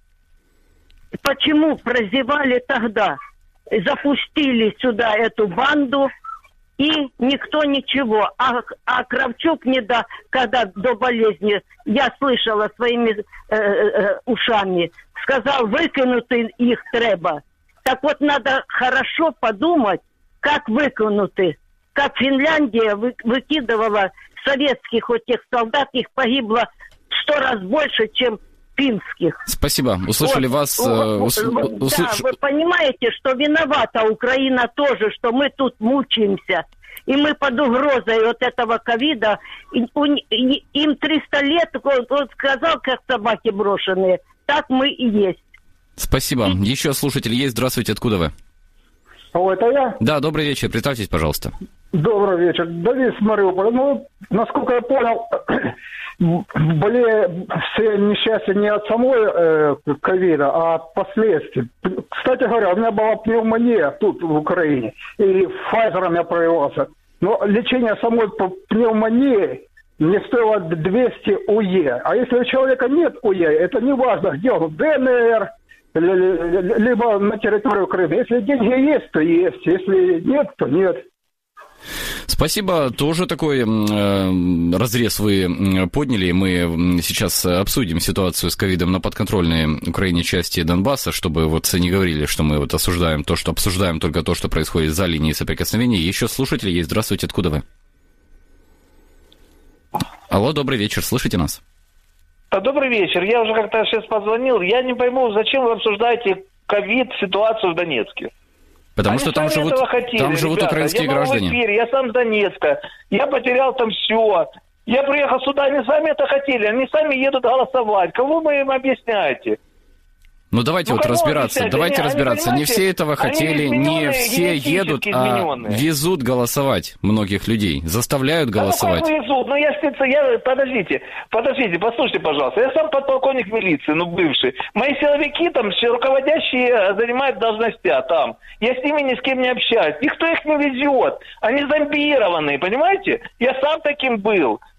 Почему прозевали тогда? Запустили сюда эту банду, и никто ничего. А Кравчук когда до болезни, я слышала своими ушами, сказал, выкинути их треба. Так вот, надо хорошо подумать, как выкинуты. Как Финляндия выкидывала советских этих солдат, их погибло в 100 раз больше, чем финских. Спасибо. Услышали вас. Да, вы понимаете, что виновата Украина тоже, что мы тут мучаемся. И мы под угрозой вот этого ковида. Им 300 лет, он сказал, как собаки брошенные. Так мы и есть. Спасибо. Еще слушатель есть. Здравствуйте, откуда вы? Это я? Да, добрый вечер. Представьтесь, пожалуйста. Добрый вечер. Давид с Мариуполя. Насколько я понял, были все несчастья не от самой ковида, а от последствий. Кстати говоря, у меня была пневмония тут, в Украине, и Pfizer'ом я прививался. Но лечение самой пневмонии мне стоило 200 УЕ. А если у человека нет УЕ, это не важно, где он, ДНР, либо на территории Украины. Если деньги есть, то есть. Если нет, то нет. Спасибо. Тоже такой разрез вы подняли. Мы сейчас обсудим ситуацию с ковидом на подконтрольной Украине части Донбасса, чтобы вот не говорили, что мы вот осуждаем то, что обсуждаем только то, что происходит за линией соприкосновения. Еще слушатели есть. Здравствуйте, откуда вы? Алло, добрый вечер. Слышите нас? Добрый вечер. Я уже как-то сейчас позвонил. Я не пойму, зачем вы обсуждаете ковид, ситуацию в Донецке? Потому что там живут украинские граждане. Я сам с Донецка. Я потерял там все. Я приехал сюда, они сами это хотели. Они сами едут голосовать. Кого вы им объясняете? Ну, давайте разбираться. Давайте разбираться. Не все этого хотели, не все едут, а везут голосовать многих людей. Заставляют голосовать. Ну, везут? Ну, подождите, послушайте, пожалуйста. Я сам подполковник милиции, бывший. Мои силовики там, все руководящие занимают должности там. Я с ними ни с кем не общаюсь. Никто их не везет. Они зомбированные, понимаете? Я сам таким был.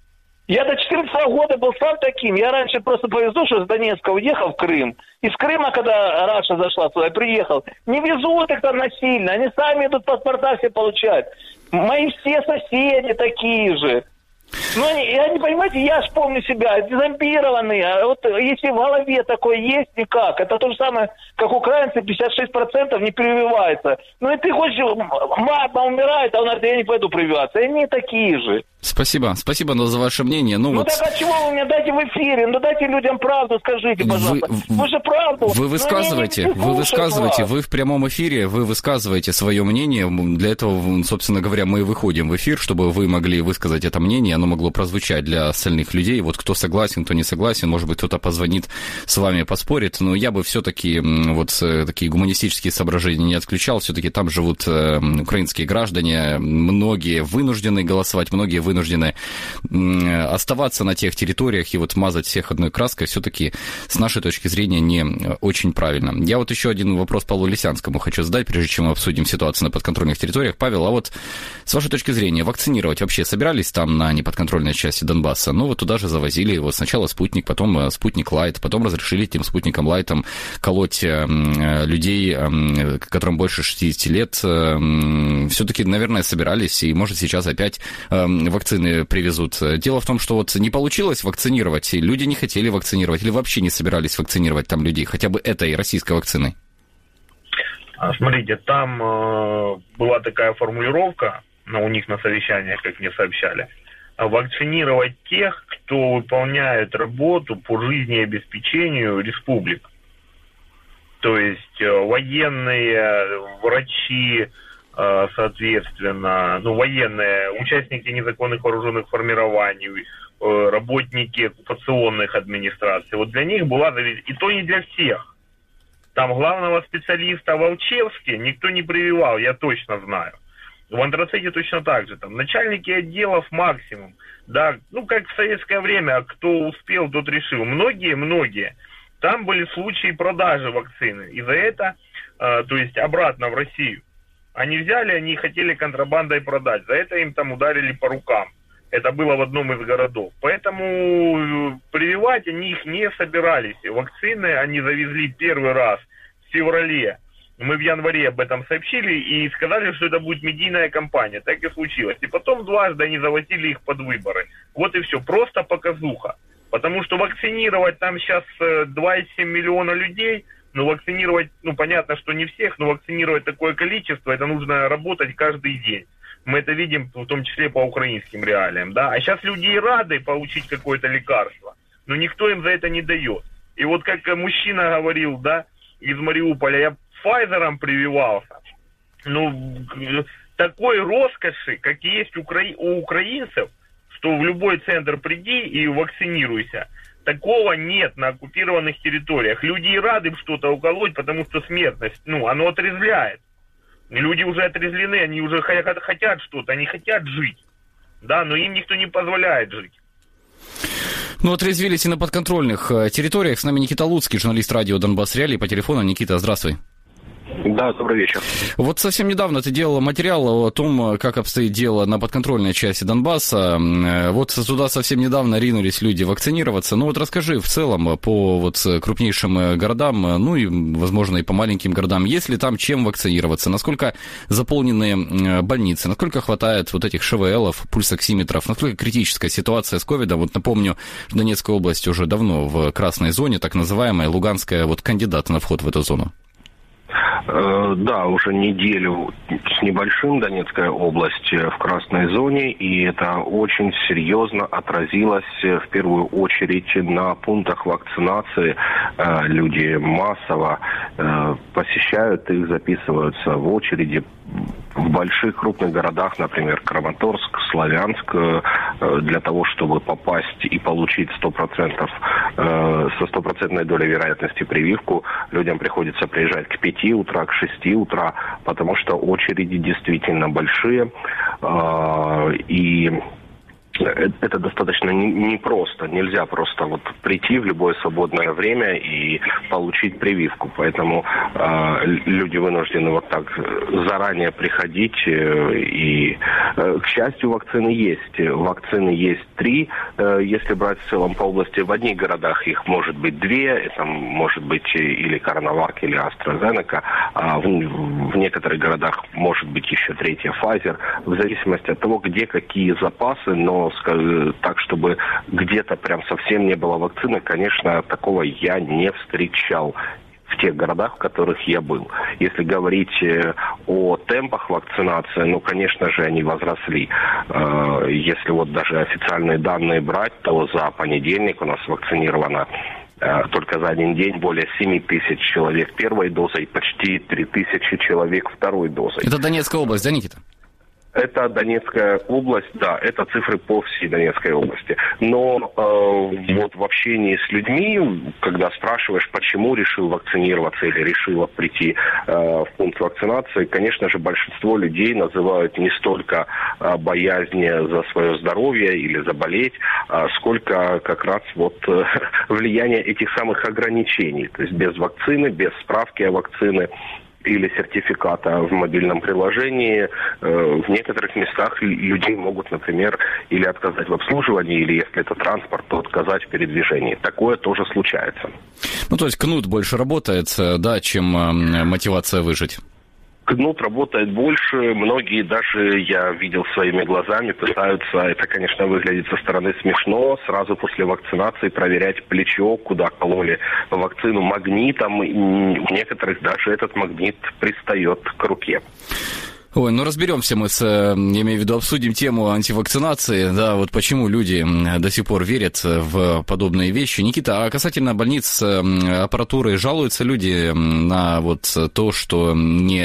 Я до 14 года был сам таким. Я раньше просто повезу, что с Донецка уехал в Крым. Из Крыма, когда Раша зашла туда, приехал. Не везут их там насильно. Они сами идут паспорта все получать. Мои все соседи такие же. Ну, я не понимаете, я ж помню себя, зомбированный. А вот если в голове такое есть, никак. Это то же самое, как украинцы, 56% не прививаются. Ну и ты хочешь, мама умирает, а он говорит, я не пойду прививаться. И они такие же. Спасибо за ваше мнение. Ну вот... так а чего вы мне дайте в эфире? Ну дайте людям правду, скажите, пожалуйста. Вы же правду. Вы высказываете, вы в прямом эфире, вы высказываете свое мнение. Для этого, собственно говоря, мы выходим в эфир, чтобы вы могли высказать это мнение, оно могло прозвучать для остальных людей. Вот кто согласен, кто не согласен, может быть, кто-то позвонит с вами, поспорит. Но я бы все-таки вот такие гуманистические соображения не отключал. Все-таки там живут украинские граждане, многие вынуждены голосовать, многие вынуждены оставаться на тех территориях и вот мазать всех одной краской все-таки с нашей точки зрения не очень правильно. Я вот еще один вопрос Павлу Лисянскому хочу задать, прежде чем мы обсудим ситуацию на подконтрольных территориях. Павел, а вот с вашей точки зрения вакцинировать вообще собирались там на неподконтрольной части Донбасса? Ну вот туда же завозили вот сначала спутник, потом спутник Лайт, потом разрешили этим спутником Лайтом колоть людей, которым больше 60 лет. Все-таки, наверное, собирались, и может сейчас опять вакцины привезут. Дело в том, что вот не получилось вакцинировать, и люди не хотели вакцинировать, или вообще не собирались вакцинировать там людей, хотя бы этой российской вакциной. Смотрите, там была такая формулировка, у них на совещаниях, как мне сообщали, вакцинировать тех, кто выполняет работу по жизнеобеспечению республик. То есть военные, врачи, соответственно, военные, участники незаконных вооруженных формирований, работники оккупационных администраций. Вот для них была и то не для всех. Там главного специалиста в Алчевске никто не прививал, я точно знаю. В Антраците точно так же. Там начальники отделов максимум. Да, как в советское время, кто успел, тот решил. Многие. Там были случаи продажи вакцины. И за это, то есть обратно в Россию. Они взяли, они хотели контрабандой продать. За это им там ударили по рукам. Это было в одном из городов. Поэтому прививать они их не собирались. Вакцины они завезли первый раз в феврале. Мы в январе об этом сообщили и сказали, что это будет медийная кампания. Так и случилось. И потом дважды они завозили их под выборы. Вот и все. Просто показуха. Потому что вакцинировать там сейчас 2,7 миллиона людей... вакцинировать, понятно, что не всех, но вакцинировать такое количество, это нужно работать каждый день. Мы это видим в том числе по украинским реалиям, да. А сейчас люди и рады получить какое-то лекарство, но никто им за это не дает. И вот как мужчина говорил, да, из Мариуполя, я Pfizer'ом прививался. Такой роскоши, как есть у украинцев, что в любой центр приди и вакцинируйся. Такого нет на оккупированных территориях. Люди и рады что-то уколоть, потому что смертность, оно отрезвляет. Люди уже отрезвлены, они уже хотят что-то, они хотят жить. Да, но им никто не позволяет жить. Отрезвились и на подконтрольных территориях. С нами Никита Луцкий, журналист радио «Донбасс Реалии». По телефону. Никита, здравствуй. Да, добрый вечер. Вот совсем недавно ты делал материал о том, как обстоит дело на подконтрольной части Донбасса. Вот туда совсем недавно ринулись люди вакцинироваться. Расскажи в целом по крупнейшим городам, и, возможно, и по маленьким городам, есть ли там чем вакцинироваться, насколько заполнены больницы, насколько хватает этих ШВЛов, пульсоксиметров, насколько критическая ситуация с ковидом. Напомню, Донецкая область уже давно в красной зоне, так называемая, Луганская, кандидат на вход в эту зону. Да, уже неделю с небольшим Донецкая область в красной зоне, и это очень серьезно отразилось в первую очередь на пунктах вакцинации. Люди массово посещают их, записываются в очереди. В больших крупных городах, например, Краматорск, Славянск, для того, чтобы попасть и получить 100%, со 100% долей вероятности прививку, людям приходится приезжать к 5 утра, к 6 утра, потому что очереди действительно большие, и это достаточно непросто. Нельзя просто прийти в любое свободное время и получить прививку. Поэтому люди вынуждены так заранее приходить и К счастью, вакцины есть. Вакцины есть 3, если брать в целом по области. В одних городах их может быть 2, это может быть или Коронавак, или AstraZeneca, а в некоторых городах может быть еще 3-я Pfizer, в зависимости от того, где какие запасы, но так, чтобы где-то прям совсем не было вакцины, конечно, такого я не встречал в тех городах, в которых я был. Если говорить о темпах вакцинации, ну, конечно же, они возросли. Если вот даже официальные данные брать, то за понедельник у нас вакцинировано только за один день более 7 тысяч человек первой дозой, почти 3 тысячи человек второй дозой. Это Донецкая область, да, Никита? Это Донецкая область, да, это цифры по всей Донецкой области. Но вот в общении с людьми, когда спрашиваешь, почему решил вакцинироваться или решила прийти в пункт вакцинации, конечно же, большинство людей называют не столько боязнь за свое здоровье или заболеть, сколько как раз вот влияние этих самых ограничений. То есть без вакцины, без справки о вакцине или сертификата в мобильном приложении, в некоторых местах людей могут, например, или отказать в обслуживании, или если это транспорт, то отказать в передвижении. Такое тоже случается. Ну, то есть кнут больше работает, да, чем мотивация выжить? Кнут работает больше, многие даже, я видел своими глазами, пытаются, это, конечно, выглядит со стороны смешно, сразу после вакцинации проверять плечо, куда кололи вакцину магнитом, и у некоторых даже этот магнит пристает к руке. Ой, ну разберемся мы я имею в виду, обсудим тему антивакцинации, да, вот почему люди до сих пор верят в подобные вещи. Никита, а касательно больниц, аппаратуры, жалуются люди на вот то, что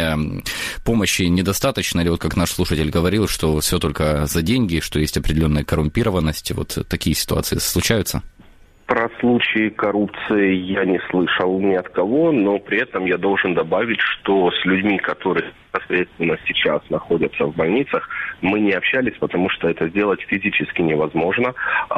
помощи недостаточно, или вот как наш слушатель говорил, что все только за деньги, что есть определенная коррумпированность, вот такие ситуации случаются? Про случаи коррупции я не слышал ни от кого, но при этом я должен добавить, что с людьми, которые непосредственно сейчас находятся в больницах, мы не общались, потому что это сделать физически невозможно,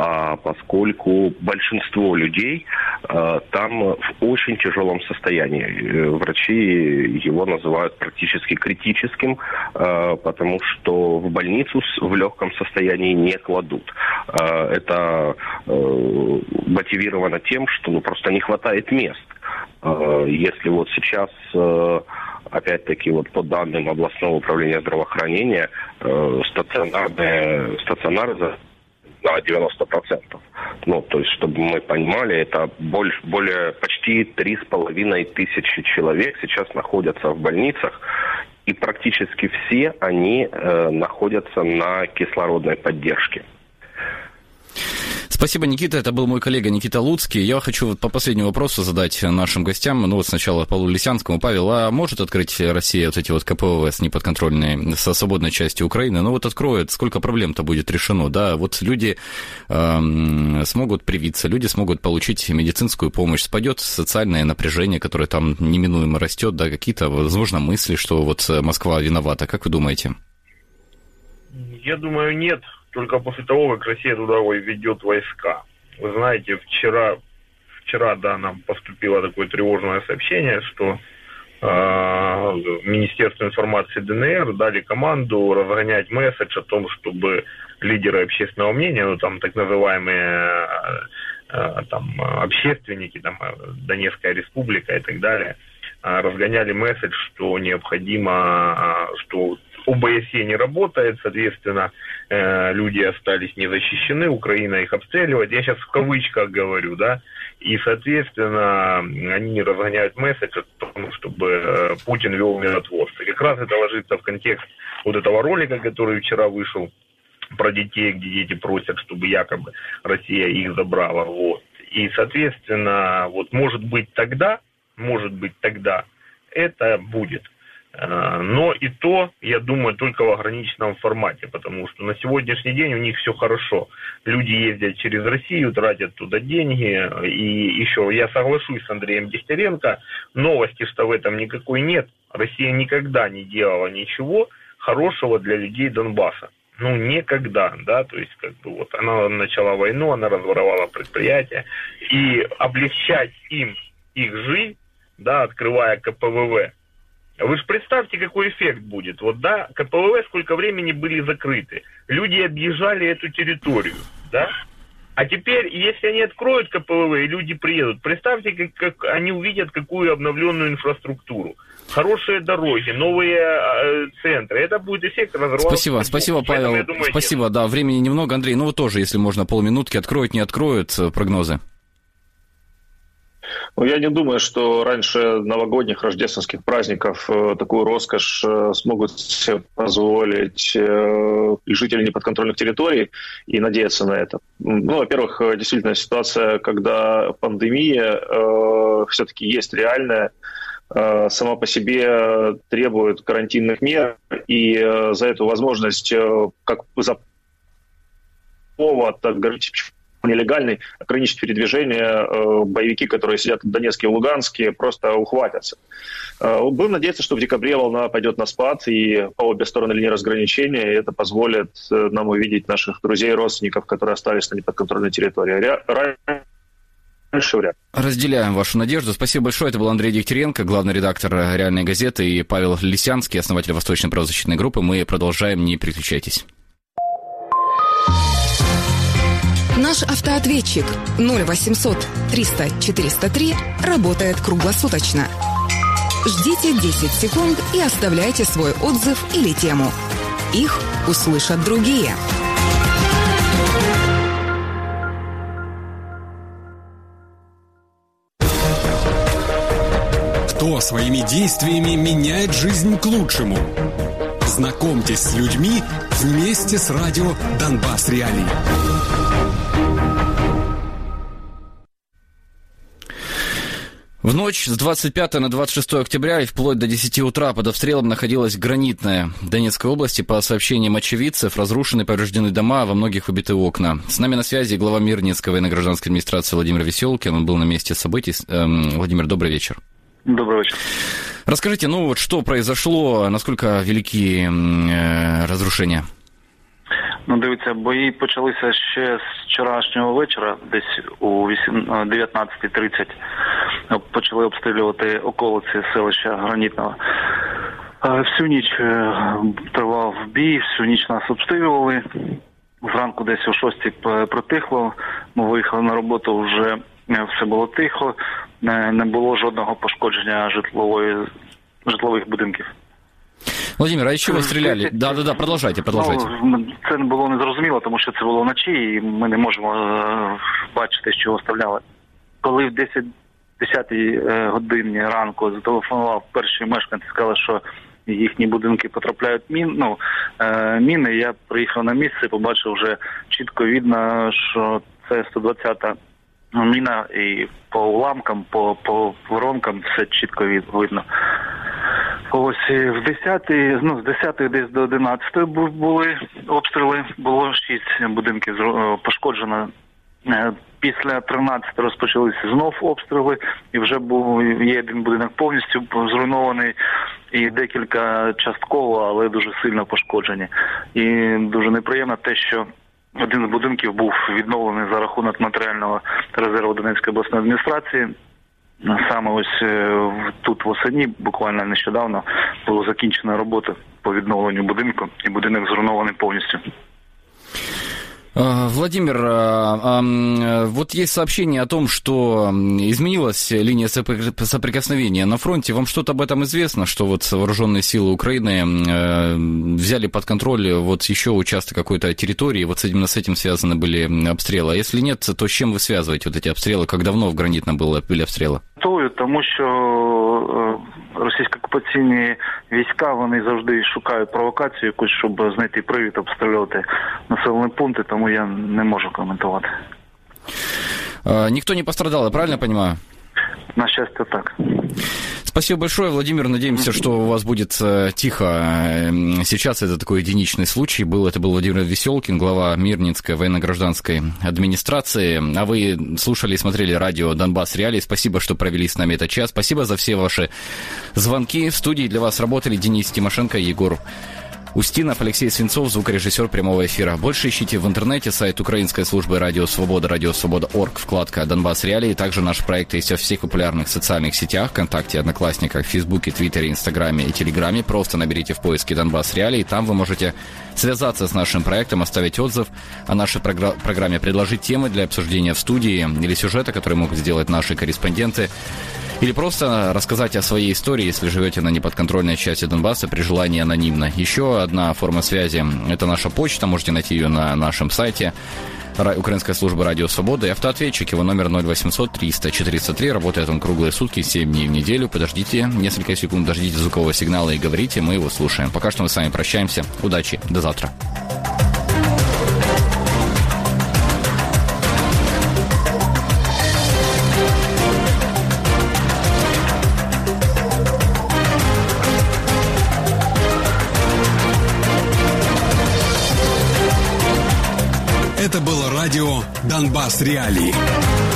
поскольку большинство людей там в очень тяжелом состоянии. Врачи его называют практически критическим, потому что в больницу в легком состоянии не кладут. Это мотивировано тем, что просто не хватает мест. Если вот сейчас, опять-таки, вот по данным областного управления здравоохранения, стационары на 90%. Ну, то есть, чтобы мы понимали, это более почти 3500 человек сейчас находятся в больницах, и практически все они находятся на кислородной поддержке. Спасибо, Никита. Это был мой коллега Никита Луцкий. Я хочу по последнему вопросу задать нашим гостям. Ну вот сначала Павлу Лисянскому. Павел, а может открыть Россия вот эти вот КПВВ с неподконтрольной, со свободной частью Украины? Ну вот откроет, сколько проблем-то будет решено, да? Вот люди смогут привиться, люди смогут получить медицинскую помощь, спадет социальное напряжение, которое там неминуемо растет, да, какие-то, возможно, мысли, что вот Москва виновата. Как вы думаете? Я думаю, нет. Только после того, как Россия туда ведет войска. Вы знаете, вчера, да, нам поступило такое тревожное сообщение, что Министерство информации ДНР дали команду разгонять месседж о том, чтобы лидеры общественного мнения, ну там так называемые там общественники, там Донецкая республика и так далее, разгоняли месседж, что необходимо, что ОБСЕ не работает, соответственно, люди остались не защищены, Украина их обстреливает. Я сейчас в кавычках говорю, да, и, соответственно, они разгоняют месседж о том, чтобы Путин вел миротворство. И как раз это ложится в контекст вот этого ролика, который вчера вышел про детей, где дети просят, чтобы якобы Россия их забрала. Вот. И, соответственно, вот может быть тогда это будет. Но и то, я думаю, только в ограниченном формате, потому что на сегодняшний день у них все хорошо. Люди ездят через Россию, тратят туда деньги. И еще я соглашусь с Андреем Дегтяренко, новости, что в этом никакой нет. Россия никогда не делала ничего хорошего для людей Донбасса. Ну, никогда, да, то есть, как бы, вот, она начала войну, она разворовала предприятия, и облегчать им их жизнь, да, открывая КПВВ, Вы же представьте, какой эффект будет. Вот, да, КПВВ сколько времени были закрыты. Люди объезжали эту территорию, да? А теперь, если они откроют КПВВ и люди приедут, представьте, как они увидят какую обновленную инфраструктуру. Хорошие дороги, новые центры. Это будет эффект разрыва. Спасибо, Павел. Думаю, спасибо, да, времени немного. Андрей, ну вот тоже, если можно, полминутки. Откроют, не откроют прогнозы? Ну, я не думаю, что раньше новогодних, рождественских праздников такую роскошь смогут себе позволить и жители неподконтрольных территорий и надеяться на это. Ну, во-первых, действительно ситуация, когда пандемия все-таки есть реальная, сама по себе требует карантинных мер, и за эту возможность, как за повод ограничить нелегальный, ограничить передвижение, боевики, которые сидят в Донецке и Луганске, просто ухватятся. Будем надеяться, что в декабре волна пойдет на спад, и по обе стороны линии разграничения, и это позволит нам увидеть наших друзей и родственников, которые остались на неподконтрольной территории. Разделяем вашу надежду. Спасибо большое. Это был Андрей Дегтяренко, главный редактор «Реальной газеты», и Павел Лисянский, основатель Восточной правозащитной группы. Мы продолжаем, не переключайтесь. Наш автоответчик 0800 300 403 работает круглосуточно. Ждите 10 секунд и оставляйте свой отзыв или тему. Их услышат другие. Кто своими действиями меняет жизнь к лучшему? Знакомьтесь с людьми вместе с радио «Донбасс Реалии». В ночь с 25 на 26 октября и вплоть до 10 утра под обстрелом находилась Гранитная Донецкой области. По сообщениям очевидцев, разрушены и повреждены дома, во многих выбиты окна. С нами на связи глава Мирнинской военно-гражданской администрации Владимир Веселкин. Он был на месте событий. Владимир, добрый вечер. Добрый вечер. Расскажите, ну вот что произошло, насколько велики разрушения? Ну, дивіться, бої почалися ще з вчорашнього вечора, десь у 19:30 почали обстрілювати околиці селища Гранітного. Всю ніч тривав бій, всю ніч нас обстрілювали. Зранку десь о 6 протихло, ми виїхали на роботу, вже все було тихо, не було жодного пошкодження житлових будинків. Владимир, а чого стріляли? Да, продовжайте. Ну, це не було незрозуміло, тому що це було вночі, і ми не можемо бачити, що стріляли. Коли в 10-й годині ранку зателефонував перший мешканець, сказали, що їхні будинки потрапляють міни, я приїхав на місце і побачив вже чітко видно, що це 120-та міна, і по уламкам, по воронкам все чітко видно. Ось з 10 десь до 11 були обстріли, було 6 будинків пошкоджено. Після 13 розпочалися знов обстріли, і вже є один будинок повністю зруйнований, і декілька частково, але дуже сильно пошкоджені. І дуже неприємно те, що один з будинків був відновлений за рахунок матеріального резерву Донецької обласної адміністрації. Саме ось тут восені, буквально нещодавно, було закінчено робота по відновленню будинку, і будинок зруйнований повністю. Владимир, вот есть сообщение о том, что изменилась линия соприкосновения на фронте. Вам что-то об этом известно, что вот вооруженные силы Украины взяли под контроль вот еще участок какой-то территории, вот именно с этим связаны были обстрелы? А если нет, то с чем вы связываете вот эти обстрелы? Как давно в Гранитном были обстрелы? Тому що російсько-окупаційні війська, вони завжди шукають провокацію якусь, щоб знайти привід обстрілювати населені пункти, тому я не можу коментувати. Никто не пострадал, я правильно понимаю? На счастье, так. Спасибо большое, Владимир. Надеемся, что у вас будет тихо. Сейчас это такой единичный случай был. Это был Владимир Веселкин, глава Мирнинской военно-гражданской администрации. А вы слушали и смотрели радио «Донбасс Реалии». Спасибо, что провели с нами этот час. Спасибо за все ваши звонки. В студии для вас работали Денис Тимошенко и Егор Устинов, Алексей Свинцов, звукорежиссер прямого эфира. Больше ищите в интернете, сайт украинской службы Радио Свобода, радиосвобода.орг, вкладка «Донбасс Реалии». Также наш проект есть во всех популярных социальных сетях, ВКонтакте, Одноклассниках, Фейсбуке, Твиттере, Инстаграме и Телеграме. Просто наберите в поиске «Донбасс Реалии». Там вы можете связаться с нашим проектом, оставить отзыв о нашей программе, предложить темы для обсуждения в студии или сюжета, которые могут сделать наши корреспонденты. Или просто рассказать о своей истории, если живете на неподконтрольной части Донбасса, при желании анонимно. Еще одна форма связи – это наша почта, можете найти ее на нашем сайте. Украинская служба Радио Свобода и автоответчик, его номер 0800 300 403. Работает он круглые сутки, 7 дней в неделю. Подождите несколько секунд, дождите звукового сигнала и говорите, мы его слушаем. Пока что мы с вами прощаемся. Удачи, до завтра. Это было радио «Донбасс Реалии».